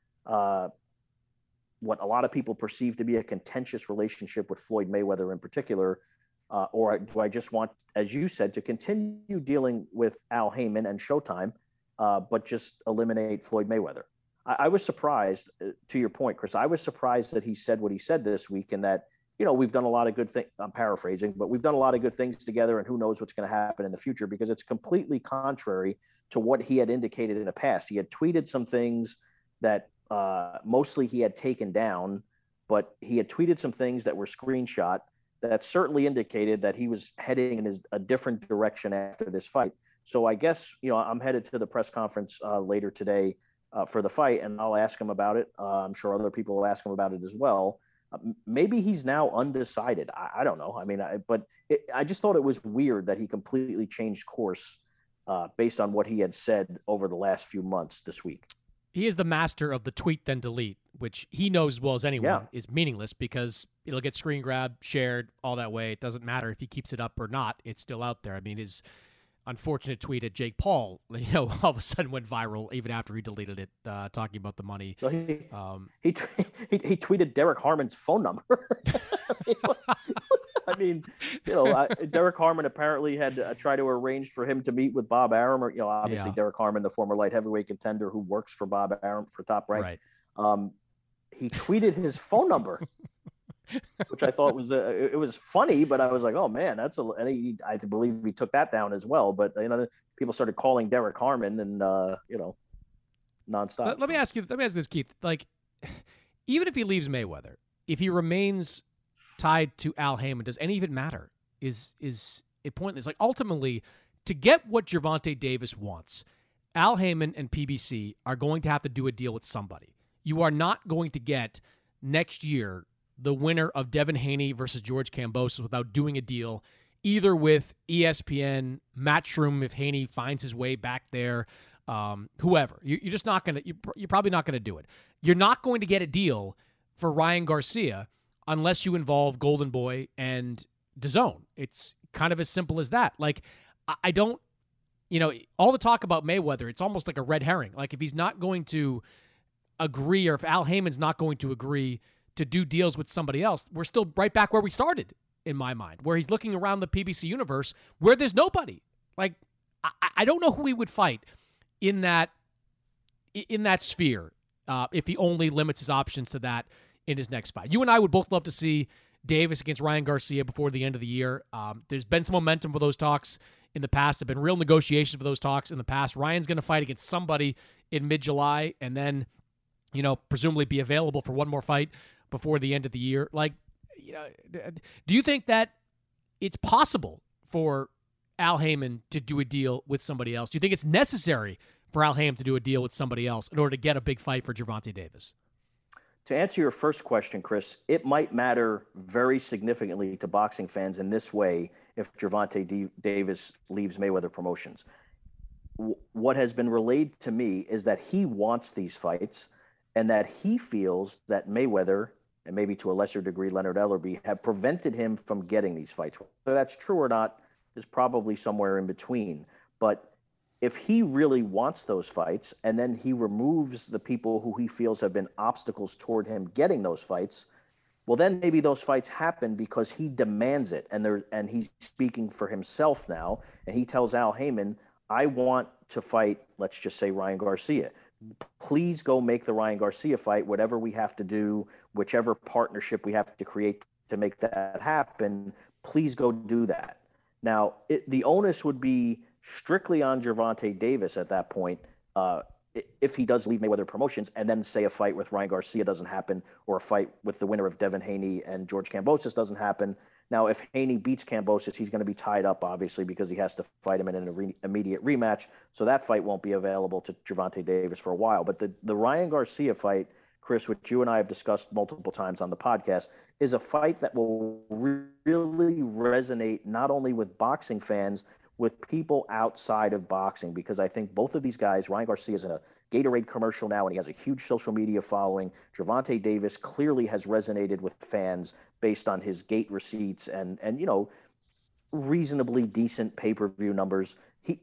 what a lot of people perceive to be a contentious relationship with Floyd Mayweather in particular, or do I just want, as you said, to continue dealing with Al Haymon and Showtime, but just eliminate Floyd Mayweather? I was surprised, to your point, Chris, I was surprised that he said what he said this week, and that, you know, we've done a lot of good things, I'm paraphrasing, but we've done a lot of good things together, and who knows what's going to happen in the future, because it's completely contrary to what he had indicated in the past. He had tweeted some things that mostly he had taken down, but he had tweeted some things that were screenshot that certainly indicated that he was heading in a different direction after this fight. So I guess, I'm headed to the press conference later today for the fight, and I'll ask him about it. I'm sure other people will ask him about it as well. Maybe he's now undecided. I don't know. I mean, I just thought it was weird that he completely changed course based on what he had said over the last few months this week. He is the master of the tweet then delete, which he knows as well as anyone is meaningless because it'll get screen grabbed, shared, all that way. It doesn't matter if he keeps it up or not. It's still out there. I mean, his unfortunate tweet at Jake Paul, all of a sudden went viral even after he deleted it, talking about the money. So he tweeted Derek Harmon's phone number. I mean, Derek Harmon apparently had tried to arrange for him to meet with Bob Arum, or obviously Derek Harmon, the former light heavyweight contender who works for Bob Arum for Top Rank. Right. He tweeted his phone number, which I thought was it was funny, but I was like, oh man, I believe he took that down as well. But people started calling Derek Harmon and nonstop. Let me ask this, Keith. Like, even if he leaves Mayweather, if he remains tied to Al Haymon, does any of it matter? Is it pointless? Like, ultimately, to get what Gervonta Davis wants, Al Haymon and PBC are going to have to do a deal with somebody. You are not going to get next year the winner of Devin Haney versus George Kambosos without doing a deal either with ESPN, Matchroom if Haney finds his way back there, whoever. You're just not going to – you're probably not going to do it. You're not going to get a deal for Ryan Garcia unless you involve Golden Boy and DAZN. It's kind of as simple as that. Like, I don't – all the talk about Mayweather, it's almost like a red herring. Like, if he's not going to agree, or if Al Haymon's not going to agree to do deals with somebody else, we're still right back where we started, in my mind, where he's looking around the PBC universe where there's nobody. Like, I don't know who he would fight in that sphere if he only limits his options to that in his next fight. You and I would both love to see Davis against Ryan Garcia before the end of the year. There's been some momentum for those talks in the past. There have been real negotiations for those talks in the past. Ryan's going to fight against somebody in mid-July and then, presumably be available for one more fight before the end of the year. Like, do you think that it's possible for Al Haymon to do a deal with somebody else? Do you think it's necessary for Al Haymon to do a deal with somebody else in order to get a big fight for Gervonta Davis? To answer your first question, Chris, it might matter very significantly to boxing fans in this way if Gervonta Davis leaves Mayweather Promotions. What has been relayed to me is that he wants these fights and that he feels that Mayweather, and maybe to a lesser degree Leonard Ellerbe, have prevented him from getting these fights. Whether that's true or not is probably somewhere in between. But if he really wants those fights and then he removes the people who he feels have been obstacles toward him getting those fights, well, then maybe those fights happen because he demands it. And he's speaking for himself now. And he tells Al Haymon, I want to fight, let's just say, Ryan Garcia. Please go make the Ryan Garcia fight, whatever we have to do, whichever partnership we have to create to make that happen, please go do that. Now, the onus would be strictly on Gervonta Davis at that point if he does leave Mayweather Promotions and then say a fight with Ryan Garcia doesn't happen or a fight with the winner of Devin Haney and George Kambosos doesn't happen. Now, if Haney beats Kambosos, he's going to be tied up, obviously, because he has to fight him in an immediate rematch. So that fight won't be available to Gervonta Davis for a while. But the Ryan Garcia fight, Chris, which you and I have discussed multiple times on the podcast, is a fight that will really resonate not only with boxing fans, with people outside of boxing, because I think both of these guys, Ryan Garcia is in a Gatorade commercial now, and he has a huge social media following. Gervonta Davis clearly has resonated with fans based on his gate receipts and reasonably decent pay-per-view numbers.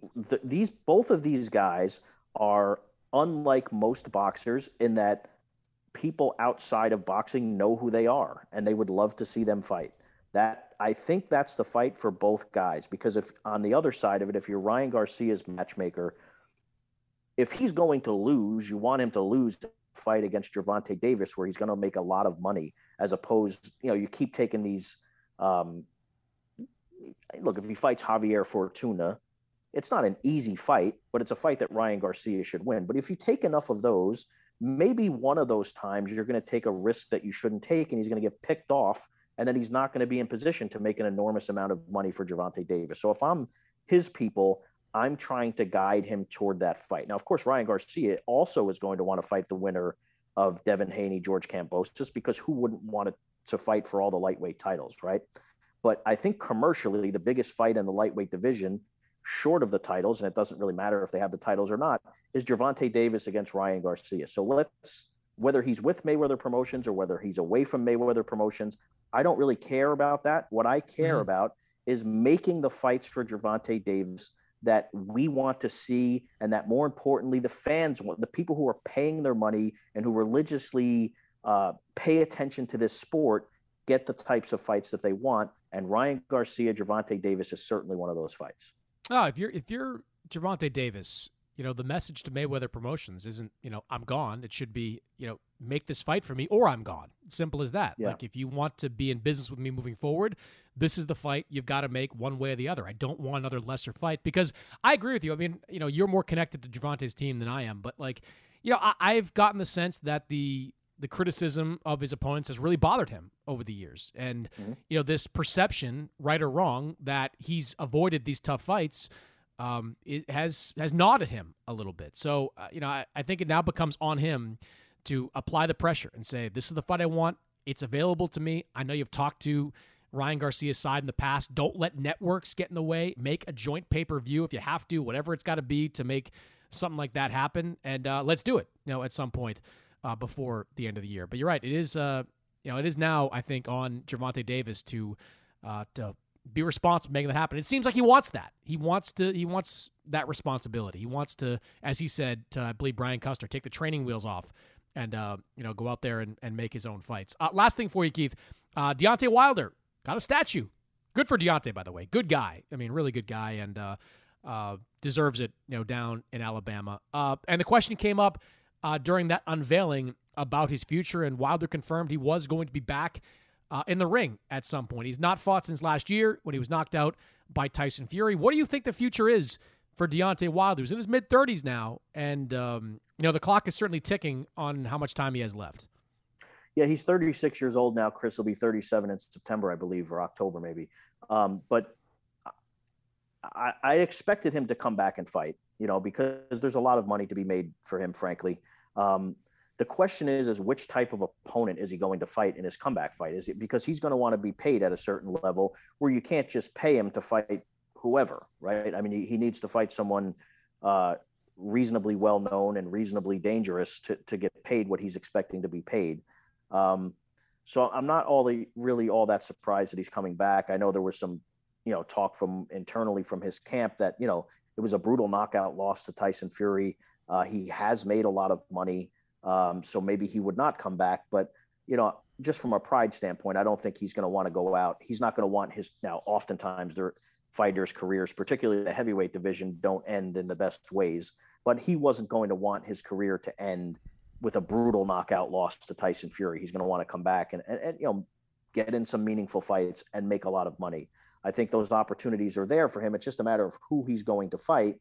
Both of these guys are unlike most boxers in that people outside of boxing know who they are, and they would love to see them fight. I think that's the fight for both guys, because if on the other side of it, if you're Ryan Garcia's matchmaker, if he's going to lose, you want him to lose the fight against Gervonta Davis, where he's going to make a lot of money, as opposed, you keep taking these. Look, if he fights Javier Fortuna, it's not an easy fight, but it's a fight that Ryan Garcia should win. But if you take enough of those, maybe one of those times you're going to take a risk that you shouldn't take, and he's going to get picked off. And then he's not going to be in position to make an enormous amount of money for Gervonta Davis. So if I'm his people, I'm trying to guide him toward that fight. Now, of course, Ryan Garcia also is going to want to fight the winner of Devin Haney, George Kambosos, because who wouldn't want to fight for all the lightweight titles, right? But I think commercially, the biggest fight in the lightweight division, short of the titles, and it doesn't really matter if they have the titles or not, is Gervonta Davis against Ryan Garcia. So whether he's with Mayweather Promotions or whether he's away from Mayweather Promotions, I don't really care about that. What I care about is making the fights for Gervonta Davis that we want to see, and that more importantly, the fans want, the people who are paying their money and who religiously pay attention to this sport, get the types of fights that they want. And Ryan Garcia, Gervonta Davis is certainly one of those fights. Oh, if you're Gervonta Davis, the message to Mayweather Promotions isn't, I'm gone. It should be, make this fight for me or I'm gone. Simple as that. Yeah. Like, if you want to be in business with me moving forward, this is the fight you've got to make one way or the other. I don't want another lesser fight, because I agree with you. I mean, you're more connected to Gervonta's team than I am, but I've gotten the sense that the criticism of his opponents has really bothered him over the years. And, this perception, right or wrong, that he's avoided these tough fights, it has gnawed at him a little bit. So, I think it now becomes on him to apply the pressure and say, this is the fight I want. It's available to me. I know you've talked to Ryan Garcia's side in the past. Don't let networks get in the way. Make a joint pay-per-view if you have to, whatever it's got to be to make something like that happen. And let's do it, at some point before the end of the year. But you're right. It is, it is now, I think, on Gervonta Davis to be responsible for making that happen. It seems like he wants that. He wants that responsibility. He wants to, as he said to, I believe, Brian Custer, take the training wheels off and, go out there and make his own fights. Last thing for you, Keith. Deontay Wilder got a statue. Good for Deontay, by the way. Good guy. I mean, really good guy, and deserves it, down in Alabama. And the question came up during that unveiling about his future, and Wilder confirmed he was going to be back in the ring at some point. He's not fought since last year when he was knocked out by Tyson Fury. What do you think the future is for Deontay Wilder? He's in his mid-30s now, and the clock is certainly ticking on how much time he has left. Yeah, he's 36 years old now. Chris will be 37 in September, I believe, or October maybe. But I expected him to come back and fight, because there's a lot of money to be made for him, frankly. The question is which type of opponent is he going to fight in his comeback fight? Is it because he's going to want to be paid at a certain level where you can't just pay him to fight whoever, right? I mean, he needs to fight someone reasonably well-known and reasonably dangerous to get paid what he's expecting to be paid. So I'm not really all that surprised that he's coming back. I know there was some, talk from internally from his camp that, it was a brutal knockout loss to Tyson Fury. He has made a lot of money. So maybe he would not come back, but, just from a pride standpoint, I don't think he's going to want to go out. He's not going to want now, oftentimes their fighters' careers, particularly the heavyweight division, don't end in the best ways, but he wasn't going to want his career to end with a brutal knockout loss to Tyson Fury. He's going to want to come back and get in some meaningful fights and make a lot of money. I think those opportunities are there for him. It's just a matter of who he's going to fight.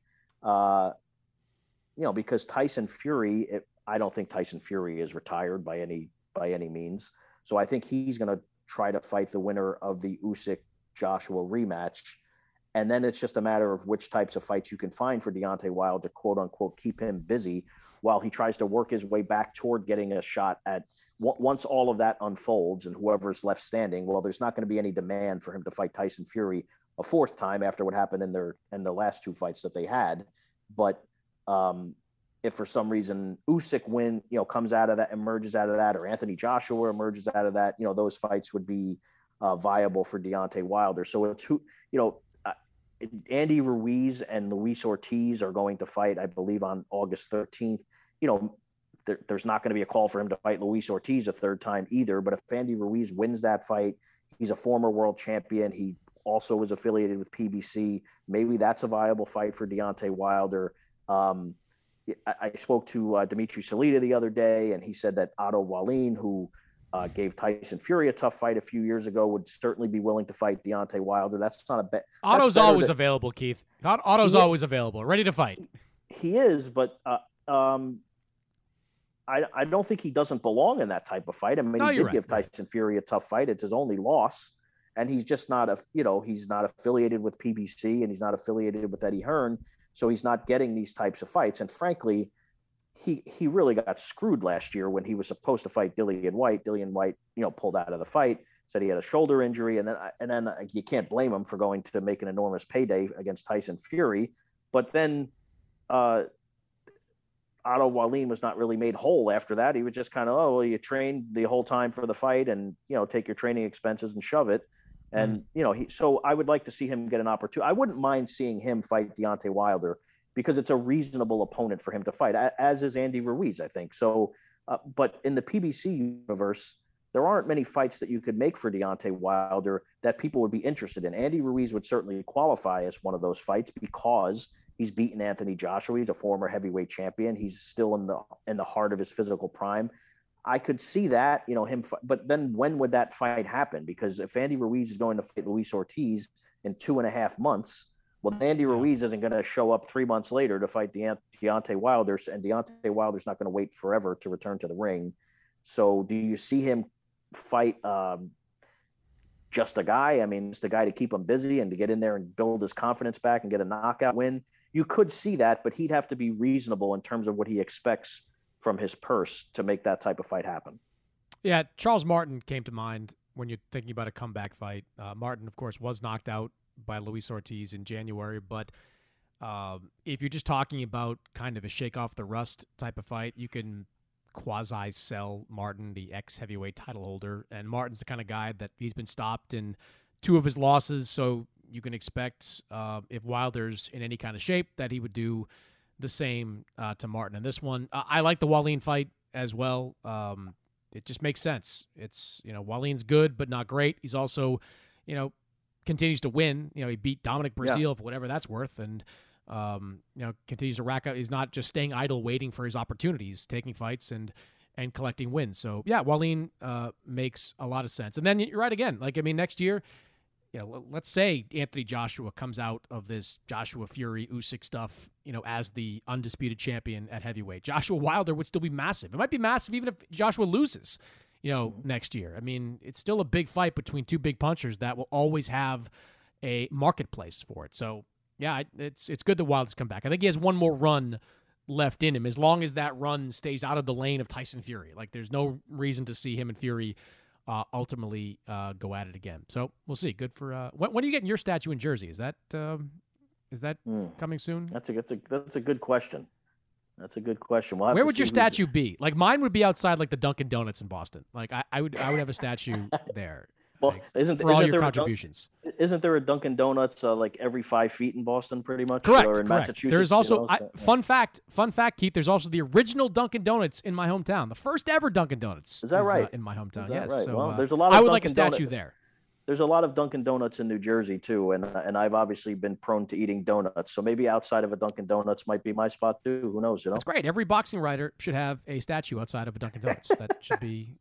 Because Tyson Fury, I don't think Tyson Fury is retired by any means. So I think he's going to try to fight the winner of the Usyk-Joshua rematch. And then it's just a matter of which types of fights you can find for Deontay Wilder to, quote unquote, keep him busy while he tries to work his way back toward getting a shot at once all of that unfolds and whoever's left standing. Well, there's not going to be any demand for him to fight Tyson Fury a fourth time after what happened in the last two fights that they had. But if for some reason Usyk comes out of that, emerges out of that, or Anthony Joshua emerges out of that, those fights would be viable for Deontay Wilder. So it's Andy Ruiz and Luis Ortiz are going to fight, I believe, on August 13th. There's not going to be a call for him to fight Luis Ortiz a third time either. But if Andy Ruiz wins that fight, he's a former world champion. He also was affiliated with PBC. Maybe that's a viable fight for Deontay Wilder. I spoke to Dimitri Salita the other day, and he said that Otto Wallin, who gave Tyson Fury a tough fight a few years ago, would certainly be willing to fight Deontay Wilder. That's not a bet. Otto's always available, Keith. Otto's always available, ready to fight. He is, but I don't think he doesn't belong in that type of fight. I mean, he did give Tyson Fury a tough fight. It's his only loss, and he's just not he's not affiliated with PBC, and he's not affiliated with Eddie Hearn. So he's not getting these types of fights. And frankly, he really got screwed last year when he was supposed to fight Dillian White. Dillian White, pulled out of the fight, said he had a shoulder injury. And then you can't blame him for going to make an enormous payday against Tyson Fury. But then Otto Wallin was not really made whole after that. He was just kind of, you trained the whole time for the fight and, take your training expenses and shove it. And, so I would like to see him get an opportunity. I wouldn't mind seeing him fight Deontay Wilder because it's a reasonable opponent for him to fight, as is Andy Ruiz, I think. So, but in the PBC universe, there aren't many fights that you could make for Deontay Wilder that people would be interested in. Andy Ruiz would certainly qualify as one of those fights because he's beaten Anthony Joshua. He's a former heavyweight champion. He's still in the heart of his physical prime. I could see that, him. But then when would that fight happen? Because if Andy Ruiz is going to fight Luis Ortiz in 2.5 months, well, Andy Ruiz isn't going to show up 3 months later to fight Deontay Wilder, and Deontay Wilder's not going to wait forever to return to the ring. So do you see him fight just a guy? I mean, just a guy to keep him busy and to get in there and build his confidence back and get a knockout win? You could see that, but he'd have to be reasonable in terms of what he expects from his purse to make that type of fight happen. Yeah, Charles Martin came to mind when you're thinking about a comeback fight. Martin, of course, was knocked out by Luis Ortiz in January, but if you're just talking about kind of a shake off the rust type of fight, you can quasi-sell Martin, the ex-heavyweight title holder, and Martin's the kind of guy that he's been stopped in 2 of his losses, so you can expect if Wilder's in any kind of shape that he would do the same to Martin. And this one, I like the Wallin fight as well. It just makes sense. It's, Wallin's good, but not great. He's also, continues to win. He beat Dominic Breazeale for whatever that's worth. And, continues to rack up. He's not just staying idle, waiting for his opportunities, taking fights and collecting wins. So yeah, Wallin makes a lot of sense. And then you're right again. Next year, let's say Anthony Joshua comes out of this Joshua Fury Usyk stuff, as the undisputed champion at heavyweight. Joshua Wilder would still be massive. It might be massive even if Joshua loses, next year. It's still a big fight between 2 big punchers that will always have a marketplace for it. So yeah, it's good that Wilder's come back. I think he has one more run left in him, as long as that run stays out of the lane of Tyson Fury. There's no reason to see him and Fury ultimately go at it again. So we'll see. Good for when are you getting your statue in Jersey? Is that coming soon? That's a good question. That's a good question. Where would your statue be? Mine would be outside the Dunkin' Donuts in Boston. I would have a statue there. Well, for all your contributions. Isn't there a Dunkin' Donuts every 5 feet in Boston, pretty much? Correct. Or in Massachusetts? There's also fun fact, Keith. There's also the original Dunkin' Donuts in my hometown. The first ever Dunkin' Donuts. Is that right? In my hometown, is that yes. Right? So, well, there's a lot. Of I would Dunkin' like a statue Donuts. there. There's a lot of Dunkin' Donuts in New Jersey too, and I've obviously been prone to eating donuts. So maybe outside of a Dunkin' Donuts might be my spot too. Who knows? That's great. Every boxing writer should have a statue outside of a Dunkin' Donuts. That should be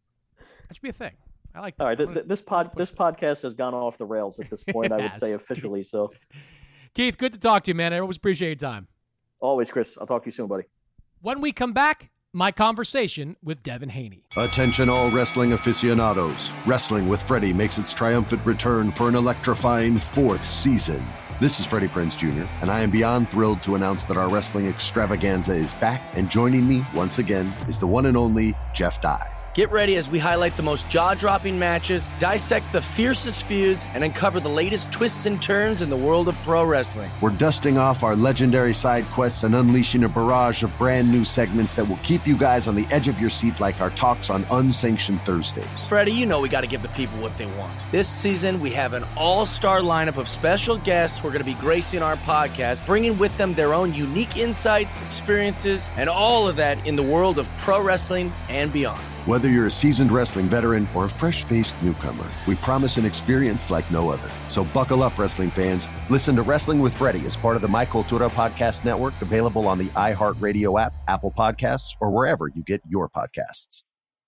a thing. I like that. All right, this podcast has gone off the rails at this point. I would say officially. So, Keith, good to talk to you, man. I always appreciate your time. Always, Chris. I'll talk to you soon, buddy. When we come back, my conversation with Devin Haney. Attention all wrestling aficionados. Wrestling with Freddie makes its triumphant return for an electrifying 4th season. This is Freddie Prinze Jr., and I am beyond thrilled to announce that our wrestling extravaganza is back, and joining me once again is the one and only Jeff Dye. Get ready as we highlight the most jaw-dropping matches, dissect the fiercest feuds, and uncover the latest twists and turns in the world of pro wrestling. We're dusting off our legendary side quests and unleashing a barrage of brand new segments that will keep you guys on the edge of your seat like our talks on Unsanctioned Thursdays. Freddie, we got to give the people what they want. This season, we have an all-star lineup of special guests who are going to be gracing our podcast, bringing with them their own unique insights, experiences, and all of that in the world of pro wrestling and beyond. Whether you're a seasoned wrestling veteran or a fresh-faced newcomer, we promise an experience like no other. So buckle up, wrestling fans. Listen to Wrestling with Freddie as part of the My Cultura Podcast Network, available on the iHeartRadio app, Apple Podcasts, or wherever you get your podcasts.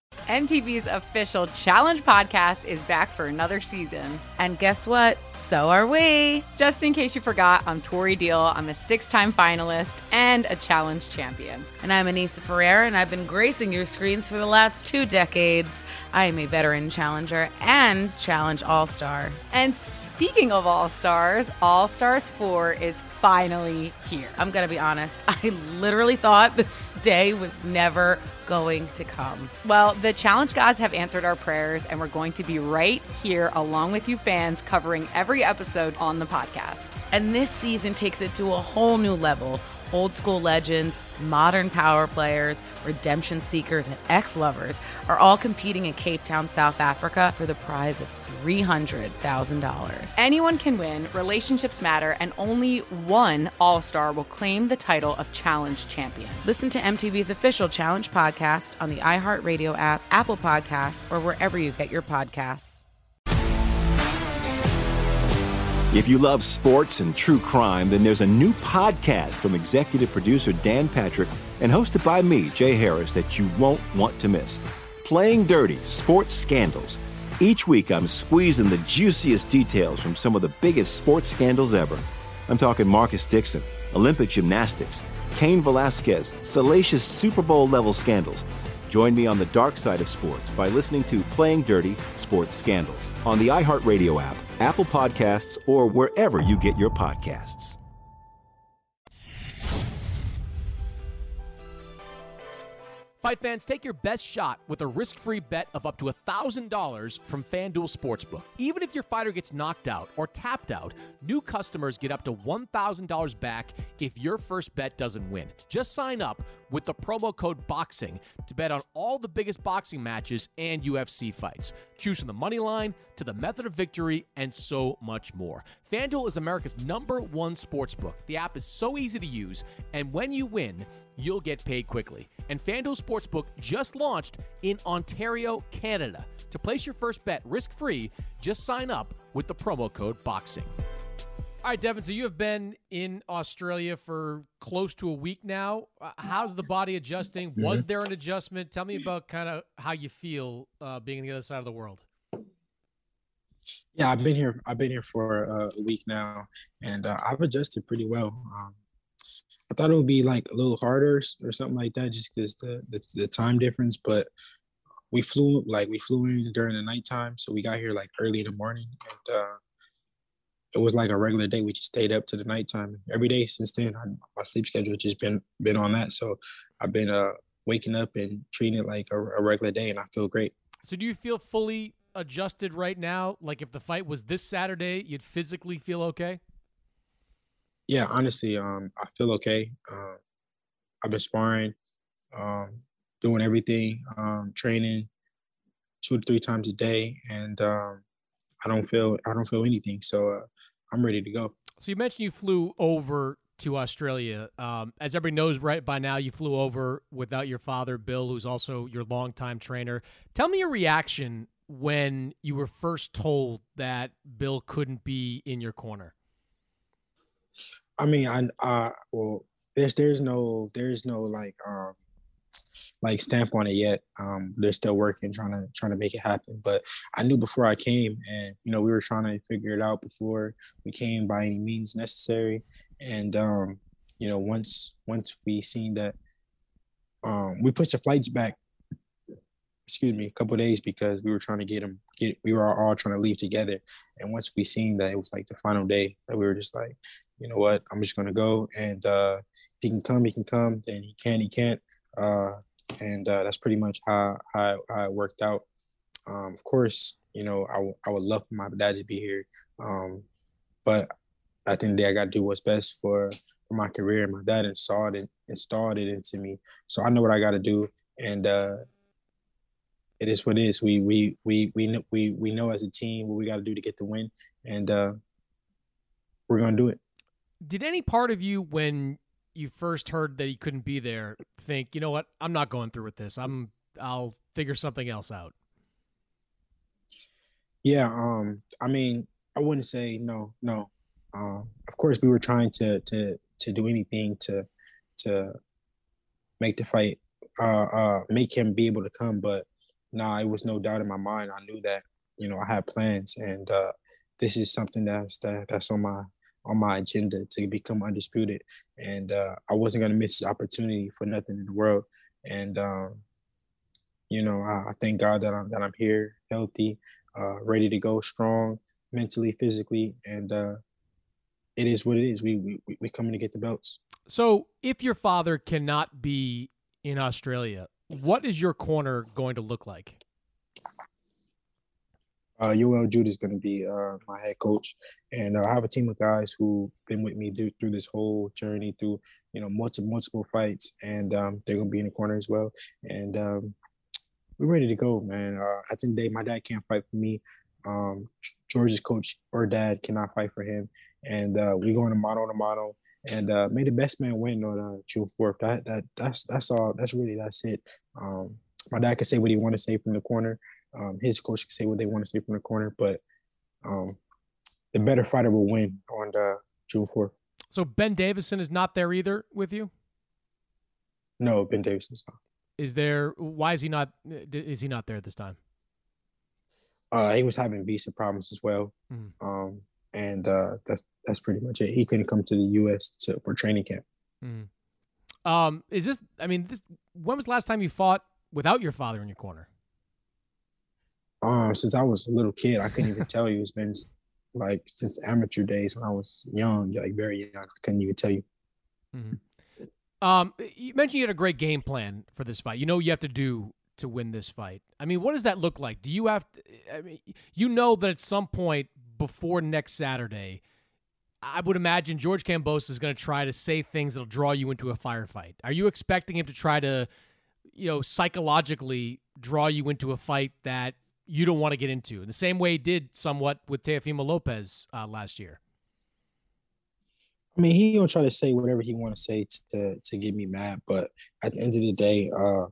MTV's official Challenge podcast is back for another season. And guess what? So are we. Just in case you forgot, I'm Tori Deal. I'm a 6-time finalist, and and a challenge champion. And I'm Anissa Ferreira, and I've been gracing your screens for the last 2 decades. I am a veteran challenger and challenge all-star. And speaking of all-stars, All-Stars 4 is finally here. I'm going to be honest, I literally thought this day was never going to come. Well, the challenge gods have answered our prayers, and we're going to be right here along with you fans covering every episode on the podcast. And this season takes it to a whole new level. Old school legends, modern power players, redemption seekers, and ex-lovers are all competing in Cape Town, South Africa for the prize of $300,000. Anyone can win, relationships matter, and only one All-Star will claim the title of Challenge Champion. Listen to MTV's official Challenge podcast on the iHeartRadio app, Apple Podcasts, or wherever you get your podcasts. If you love sports and true crime, then there's a new podcast from executive producer Dan Patrick and hosted by me, Jay Harris, that you won't want to miss. Playing Dirty: Sports Scandals. Each week, I'm squeezing the juiciest details from some of the biggest sports scandals ever. I'm talking Marcus Dixon, Olympic gymnastics, Cain Velasquez, salacious Super Bowl-level scandals. Join me on the dark side of sports by listening to Playing Dirty: Sports Scandals on the iHeartRadio app, Apple Podcasts, or wherever you get your podcasts. Fight fans, take your best shot with a risk-free bet of up to $1,000 from FanDuel Sportsbook. Even if your fighter gets knocked out or tapped out, new customers get up to $1,000 back if your first bet doesn't win. Just sign up with the promo code BOXING to bet on all the biggest boxing matches and UFC fights. Choose from the money line to the method of victory and so much more. FanDuel is America's #1 sportsbook. The app is so easy to use, and when you win, you'll get paid quickly. And FanDuel Sportsbook just launched in Ontario, Canada. To place your first bet risk-free, just sign up with the promo code BOXING. All right, Devin, so you have been in Australia for close to a week now. How's the body adjusting? Was there an adjustment? Tell me about kind of how you feel being on the other side of the world. Yeah, I've been here for a week now, and I've adjusted pretty well. I thought it would be like a little harder or something like that, just because the time difference. But we flew in during the nighttime, so we got here like early in the morning, and it was like a regular day. We just stayed up to the nighttime every day since then. My sleep schedule just been on that, so I've been waking up and treating it like a regular day, and I feel great. So do you feel fully adjusted right now? Like if the fight was this Saturday, you'd physically feel okay? Yeah, honestly, I feel okay. I've been sparring, doing everything, training 2 to 3 times a day, and I don't feel anything. So I'm ready to go. So you mentioned you flew over to Australia. As everybody knows right by now, you flew over without your father, Bill, who's also your longtime trainer. Tell me your reaction when you were first told that Bill couldn't be in your corner. I mean, well, there's no like stamp on it yet. They're still working, trying to make it happen. But I knew before I came, and we were trying to figure it out before we came by any means necessary. And once we seen that, we pushed the flights back. A couple of days because we were trying to we were all trying to leave together. And once we seen that it was like the final day, that we were just like, you know what, I'm just gonna go, and if he can come, then he can't. And that's pretty much how it worked out. Of course, I would love for my dad to be here, but at the end of the day, I got to do what's best for my career. And my dad installed it into me, so I know what I got to do, and it is what it is. We know as a team what we got to do to get the win, and we're gonna do it. Did any part of you, when you first heard that he couldn't be there, think, you know what, I'm not going through with this. I'll figure something else out? Yeah. I mean, I wouldn't say no. Of course, we were trying to do anything to make the fight, make him be able to come, but it was no doubt in my mind. I knew that, I had plans, and this is something that's on on my agenda to become undisputed, and I wasn't gonna miss the opportunity for nothing in the world. And I thank God that I'm here, healthy, ready to go, strong, mentally, physically, and it is what it is. We coming to get the belts. So, if your father cannot be in Australia, what is your corner going to look like? Yoel Judah is going to be my head coach, and I have a team of guys who've been with me through this whole journey, through multiple fights, and they're going to be in the corner as well. And we're ready to go, man. At the end of the day, my dad can't fight for me. George's coach or dad cannot fight for him, and we go in a mano, and may the best man win on June 4th. That's all. That's it. My dad can say what he want to say from the corner. His coach can say what they want to say from the corner, but the better fighter will win on June 4th. So Ben Davison is not there either with you? No, Ben Davison's not. Why is he not there this time? He was having visa problems as well. Mm. And that's pretty much it. He couldn't come to the U.S. for training camp. Mm. When was the last time you fought without your father in your corner? Since I was a little kid, I couldn't even tell you. It's been like since amateur days when I was young, like very young. I couldn't even tell you. Mm-hmm. You mentioned you had a great game plan for this fight. You know what you have to do to win this fight. I mean, what does that look like? Do you have to, you know that at some point before next Saturday, I would imagine George Kambosos is going to try to say things that'll draw you into a firefight. Are you expecting him to try to, psychologically draw you into a fight that you don't want to get into, in the same way he did somewhat with Teofimo Lopez last year? I mean, he gonna try to say whatever he want to say to get me mad, but at the end of the day,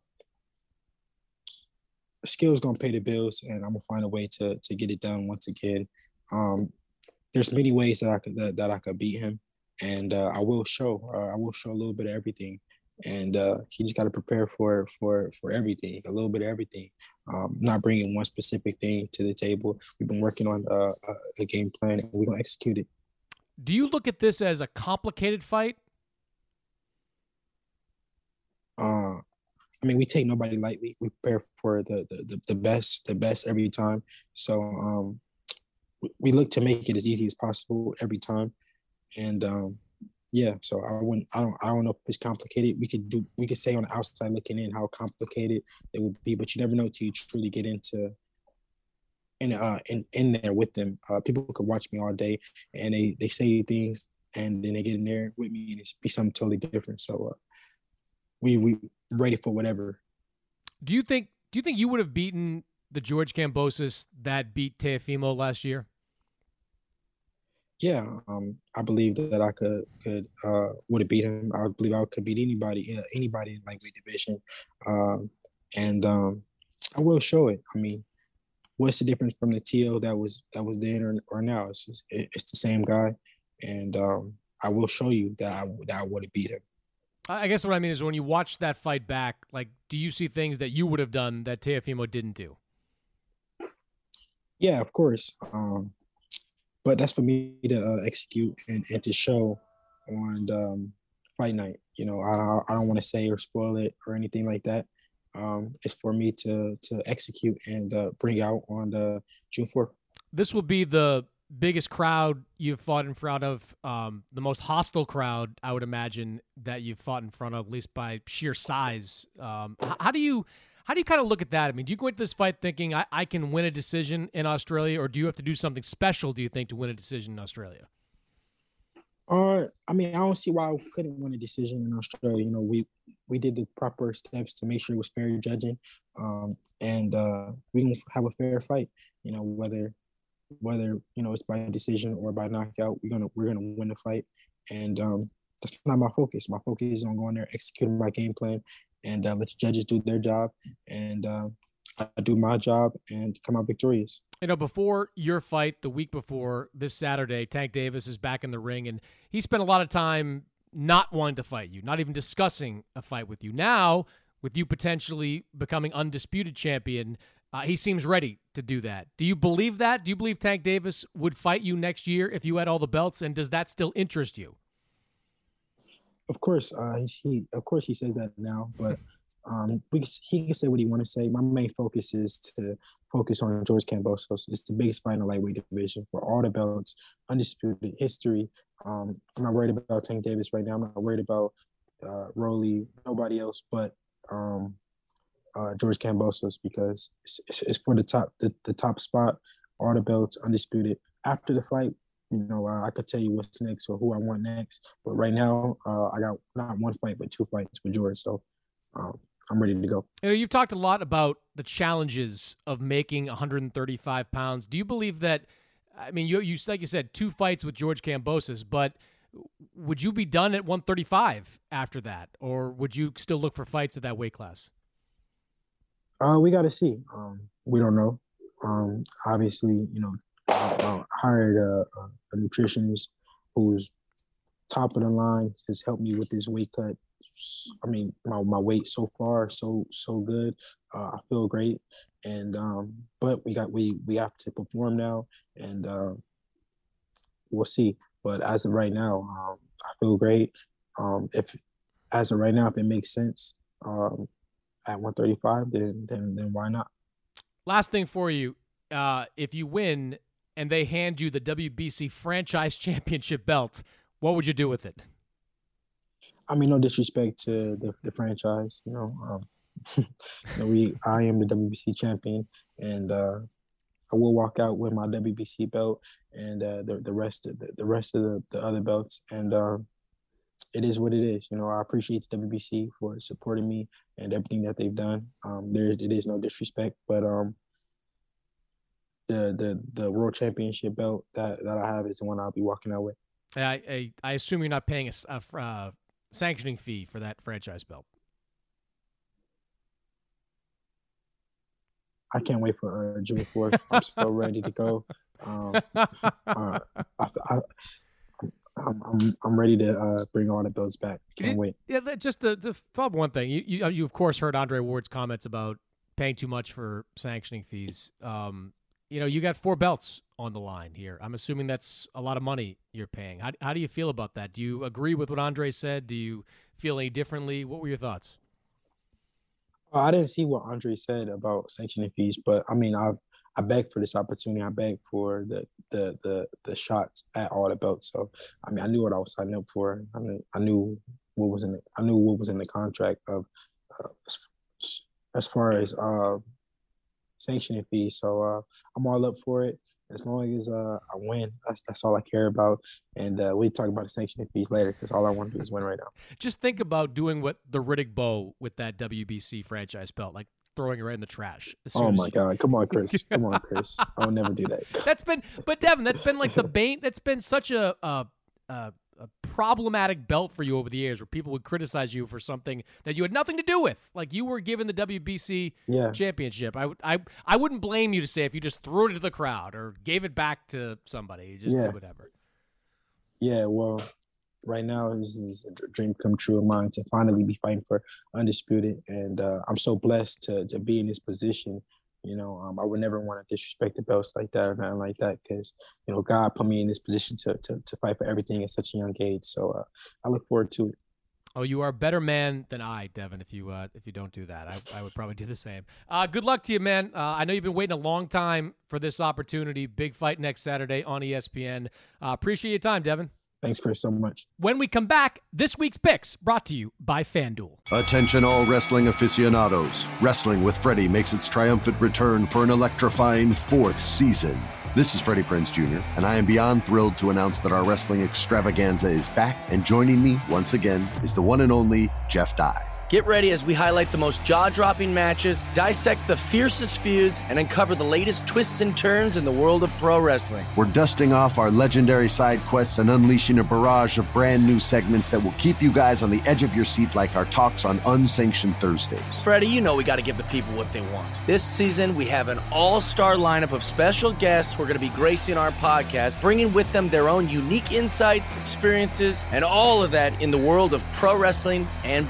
skill's gonna pay the bills, and I'm gonna find a way to get it done once again. There's many ways that I could beat him, and I will show a little bit of everything. And he just got to prepare for everything, a little bit of everything. Not bringing one specific thing to the table. We've been working on a game plan, and we're going to execute it. Do you look at this as a complicated fight? We take nobody lightly. We prepare for the best every time. So we look to make it as easy as possible every time. And yeah, so I don't know if it's complicated. We could say on the outside looking in how complicated it would be, but you never know till you truly get in there with them. People could watch me all day and they say things, and then they get in there with me and it's be something totally different. So we ready for whatever. Do you think you would have beaten the George Kambosos that beat Teofimo last year? Yeah, I believe that I could would have beat him. I believe I could beat anybody in lightweight division, and I will show it. I mean, what's the difference from the Tio that was then or now? It's the same guy, and I will show you that I would have beat him. I guess what I mean is when you watch that fight back, like, do you see things that you would have done that Teofimo didn't do? Yeah, of course. But that's for me to execute and to show on fight night. I don't want to say or spoil it or anything like that. It's for me to execute and bring out on the June 4th. This will be the biggest crowd you've fought in front of, the most hostile crowd, I would imagine, that you've fought in front of, at least by sheer size. How do you kind of look at that? I mean, do you go into this fight thinking I can win a decision in Australia, or do you have to do something special, do you think, to win a decision in Australia? I don't see why I couldn't win a decision in Australia. We did the proper steps to make sure it was fair judging, and we can have a fair fight. Whether it's by decision or by knockout, we're gonna win the fight, and that's not my focus. My focus is on going there, executing my game plan, and let the judges do their job, and I do my job and come out victorious. Before your fight, the week before this Saturday, Tank Davis is back in the ring, and he spent a lot of time not wanting to fight you, not even discussing a fight with you. Now, with you potentially becoming undisputed champion, He seems ready to do that. Do you believe that? Do you believe Tank Davis would fight you next year if you had all the belts? And does that still interest you? Of course, he says that now, but he can say what he want to say. My main focus is to focus on George Kambosos. It's the biggest fight in the lightweight division for all the belts, undisputed history. I'm not worried about Tank Davis right now. I'm not worried about Rolly, nobody else but George Kambosos, because it's for the top spot, all the belts, undisputed. After the fight, I could tell you what's next or who I want next. But right now, I got not one fight, but 2 fights with George. So I'm ready to go. You've talked a lot about the challenges of making 135 pounds. Do you believe that, I mean, you like you said, 2 fights with George Kambosos, but would you be done at 135 after that? Or would you still look for fights at that weight class? We got to see. We don't know. Obviously, I hired a nutritionist who's top of the line, has helped me with this weight cut. I mean, my weight so far, so good. I feel great, and but we have to perform now, and we'll see. But as of right now, I feel great. If it makes sense, at 135, then why not? Last thing for you, if you win and they hand you the WBC Franchise Championship belt, what would you do with it? I mean, no disrespect to the franchise, I am the WBC champion, and I will walk out with my WBC belt and the rest of the other belts, and it is what it is. I appreciate the WBC for supporting me and everything that they've done. It is no disrespect, but the World Championship belt that I have is the one I'll be walking out with. I assume you're not paying a sanctioning fee for that franchise belt. I can't wait for June 4th. I'm so ready to go. I'm ready to bring all the belts back. Can't wait. Yeah, just to follow up one thing, you of course heard Andre Ward's comments about paying too much for sanctioning fees. You got 4 belts on the line here. I'm assuming that's a lot of money you're paying. How do you feel about that? Do you agree with what Andre said? Do you feel any differently? What were your thoughts? I didn't see what Andre said about sanctioning fees, but I mean, I begged for this opportunity. I begged for the shots at all the belts. So I mean, I knew what I was signing up for. I knew what was in it. I knew what was in the contract of as far as sanctioning fees. So I'm all up for it. As long as I win, that's all I care about. And we talk about the sanctioning fees later, because all I want to do is win right now. Just think about doing what the Riddick Bowe with that WBC franchise belt, like throwing it right in the trash. Oh my God! Come on, Chris. Come on, Chris. I'll never do that. But Devin, that's been like the bane. That's been such a problematic belt for you over the years, where people would criticize you for something that you had nothing to do with. Like, you were given the WBC championship. I wouldn't blame you to say if you just threw it into the crowd or gave it back to somebody. You just did whatever. Yeah, well, right now this is a dream come true of mine to finally be fighting for undisputed, and I'm so blessed to be in this position. I would never want to disrespect the belts like that or nothing like that, because God put me in this position to fight for everything at such a young age. So I look forward to it. Oh, you are a better man than I, Devin. If you don't do that, I would probably do the same. Good luck to you, man. I know you've been waiting a long time for this opportunity. Big fight next Saturday on ESPN. Appreciate your time, Devin. Thanks, Chris, so much. When we come back, this week's picks brought to you by FanDuel. Attention all wrestling aficionados. Wrestling with Freddie makes its triumphant return for an electrifying 4th season. This is Freddie Prinze Jr., and I am beyond thrilled to announce that our wrestling extravaganza is back, and joining me once again is the one and only Jeff Dye. Get ready as we highlight the most jaw-dropping matches, dissect the fiercest feuds, and uncover the latest twists and turns in the world of pro wrestling. We're dusting off our legendary side quests and unleashing a barrage of brand new segments that will keep you guys on the edge of your seat, like our talks on Unsanctioned Thursdays. Freddie, you know we got to give the people what they want. This season, we have an all-star lineup of special guests who are going to be gracing our podcast, bringing with them their own unique insights, experiences, and all of that in the world of pro wrestling and beyond.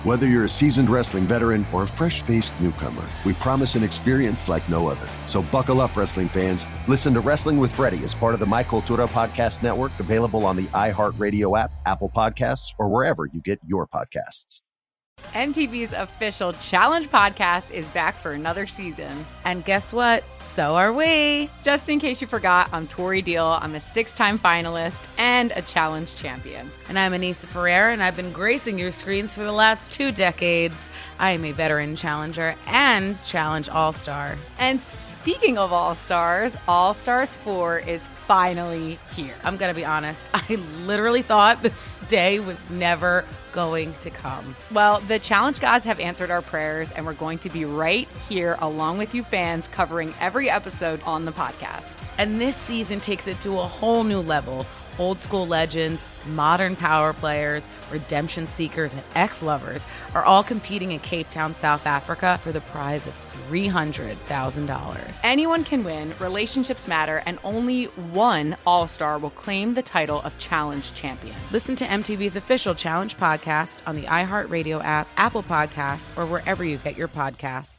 Whether you're a seasoned wrestling veteran or a fresh-faced newcomer, we promise an experience like no other. So buckle up, wrestling fans. Listen to Wrestling with Freddie as part of the My Cultura Podcast Network, available on the iHeartRadio app, Apple Podcasts, or wherever you get your podcasts. MTV's official Challenge podcast is back for another season. And guess what? So are we. Just in case you forgot, I'm Tori Deal. I'm a 6-time finalist and a Challenge champion. And I'm Anissa Ferreira, and I've been gracing your screens for the last 2 decades. I am a veteran challenger and Challenge All-Star. And speaking of All-Stars, All-Stars 4 is finally here. I'm going to be honest. I literally thought this day was never going to come. Well, the Challenge gods have answered our prayers, and we're going to be right here along with you fans, covering every episode on the podcast. And this season takes it to a whole new level. Old school legends, modern power players, redemption seekers, and ex-lovers are all competing in Cape Town, South Africa for the prize of $300,000. Anyone can win, relationships matter, and only one All-Star will claim the title of Challenge champion. Listen to MTV's official Challenge podcast on the iHeartRadio app, Apple Podcasts, or wherever you get your podcasts.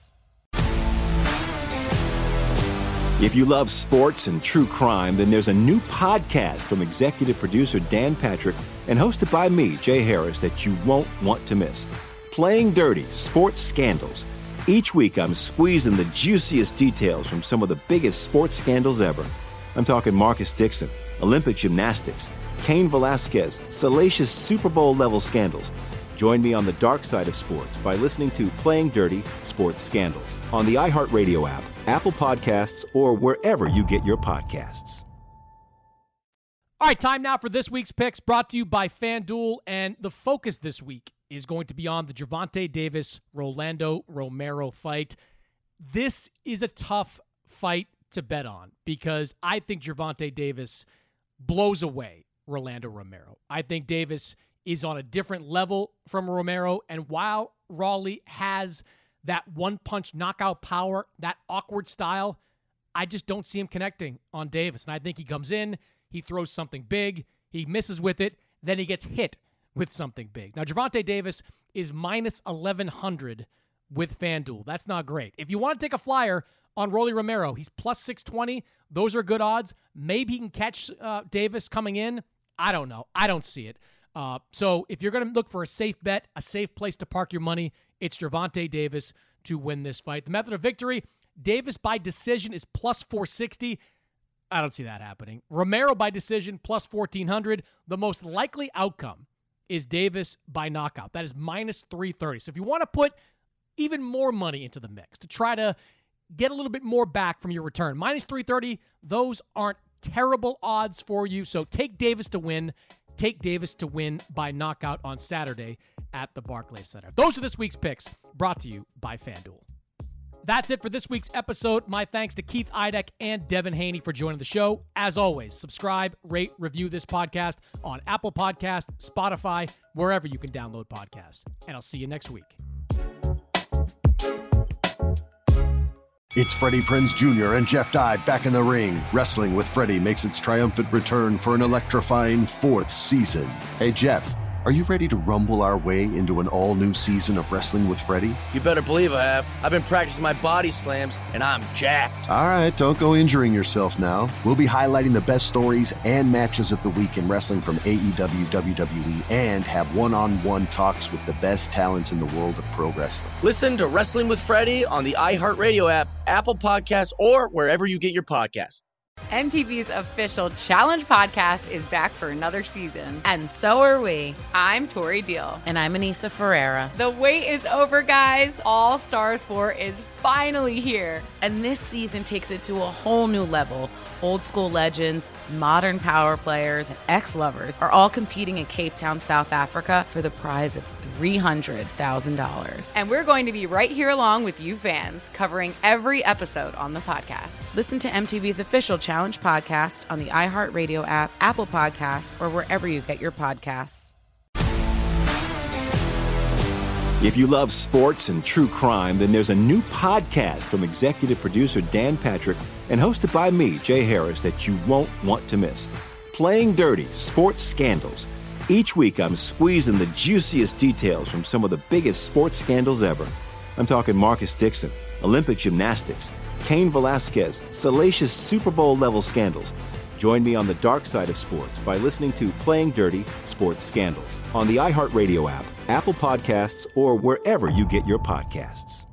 If you love sports and true crime, then there's a new podcast from executive producer Dan Patrick and hosted by me, Jay Harris, that you won't want to miss. Playing Dirty: Sports Scandals. Each week, I'm squeezing the juiciest details from some of the biggest sports scandals ever. I'm talking Marcus Dixon, Olympic gymnastics, Cain Velasquez, salacious Super Bowl-level scandals. Join me on the dark side of sports by listening to Playing Dirty: Sports Scandals on the iHeartRadio app, Apple Podcasts, or wherever you get your podcasts. All right, time now for this week's picks, brought to you by FanDuel, and the focus this week is going to be on the Gervonta Davis-Rolando Romero fight. This is a tough fight to bet on because I think Gervonta Davis blows away Rolando Romero. I think Davis is on a different level from Romero, and while Raleigh has that one-punch knockout power, that awkward style, I just don't see him connecting on Davis. And I think he comes in, he throws something big, he misses with it, then he gets hit with something big. Now, Gervonta Davis is minus 1,100 with FanDuel. That's not great. If you want to take a flyer on Rolly Romero, he's plus 620. Those are good odds. Maybe he can catch Davis coming in. I don't know. I don't see it. So if you're going to look for a safe bet, a safe place to park your money, it's Gervonta Davis to win this fight. The method of victory, Davis by decision is plus 460. I don't see that happening. Romero by decision, plus 1,400. The most likely outcome is Davis by knockout. That is minus 330. So if you want to put even more money into the mix to try to get a little bit more back from your return, minus 330, those aren't terrible odds for you. So take Davis to win. Take Davis to win by knockout on Saturday at the Barclays Center. Those are this week's picks, brought to you by FanDuel. That's it for this week's episode. My thanks to Keith Idec and Devin Haney for joining the show. As always, subscribe, rate, review this podcast on Apple Podcasts, Spotify, wherever you can download podcasts. And I'll see you next week. It's Freddie Prinze Jr. and Jeff Dye back in the ring. Wrestling with Freddie makes its triumphant return for an electrifying 4th season. Hey, Jeff, are you ready to rumble our way into an all-new season of Wrestling with Freddie? You better believe I have. I've been practicing my body slams, and I'm jacked. All right, don't go injuring yourself now. We'll be highlighting the best stories and matches of the week in wrestling from AEW, WWE, and have one-on-one talks with the best talents in the world of pro wrestling. Listen to Wrestling with Freddie on the iHeartRadio app, Apple Podcasts, or wherever you get your podcasts. MTV's official Challenge podcast is back for another season. And so are we. I'm Tori Deal. And I'm Anissa Ferreira. The wait is over, guys. All Stars 4 is finally here. And this season takes it to a whole new level. Old school legends, modern power players, and ex-lovers are all competing in Cape Town, South Africa for the prize of $300,000. And we're going to be right here along with you fans, covering every episode on the podcast. Listen to MTV's official Challenge podcast on the iHeartRadio app, Apple Podcasts, or wherever you get your podcasts. If you love sports and true crime, then there's a new podcast from executive producer Dan Patrick and hosted by me, Jay Harris, that you won't want to miss. Playing Dirty: Sports Scandals. Each week, I'm squeezing the juiciest details from some of the biggest sports scandals ever. I'm talking Marcus Dixon, Olympic gymnastics, Cain Velasquez, salacious Super Bowl-level scandals. Join me on the dark side of sports by listening to Playing Dirty Sports Scandals on the iHeartRadio app, Apple Podcasts, or wherever you get your podcasts.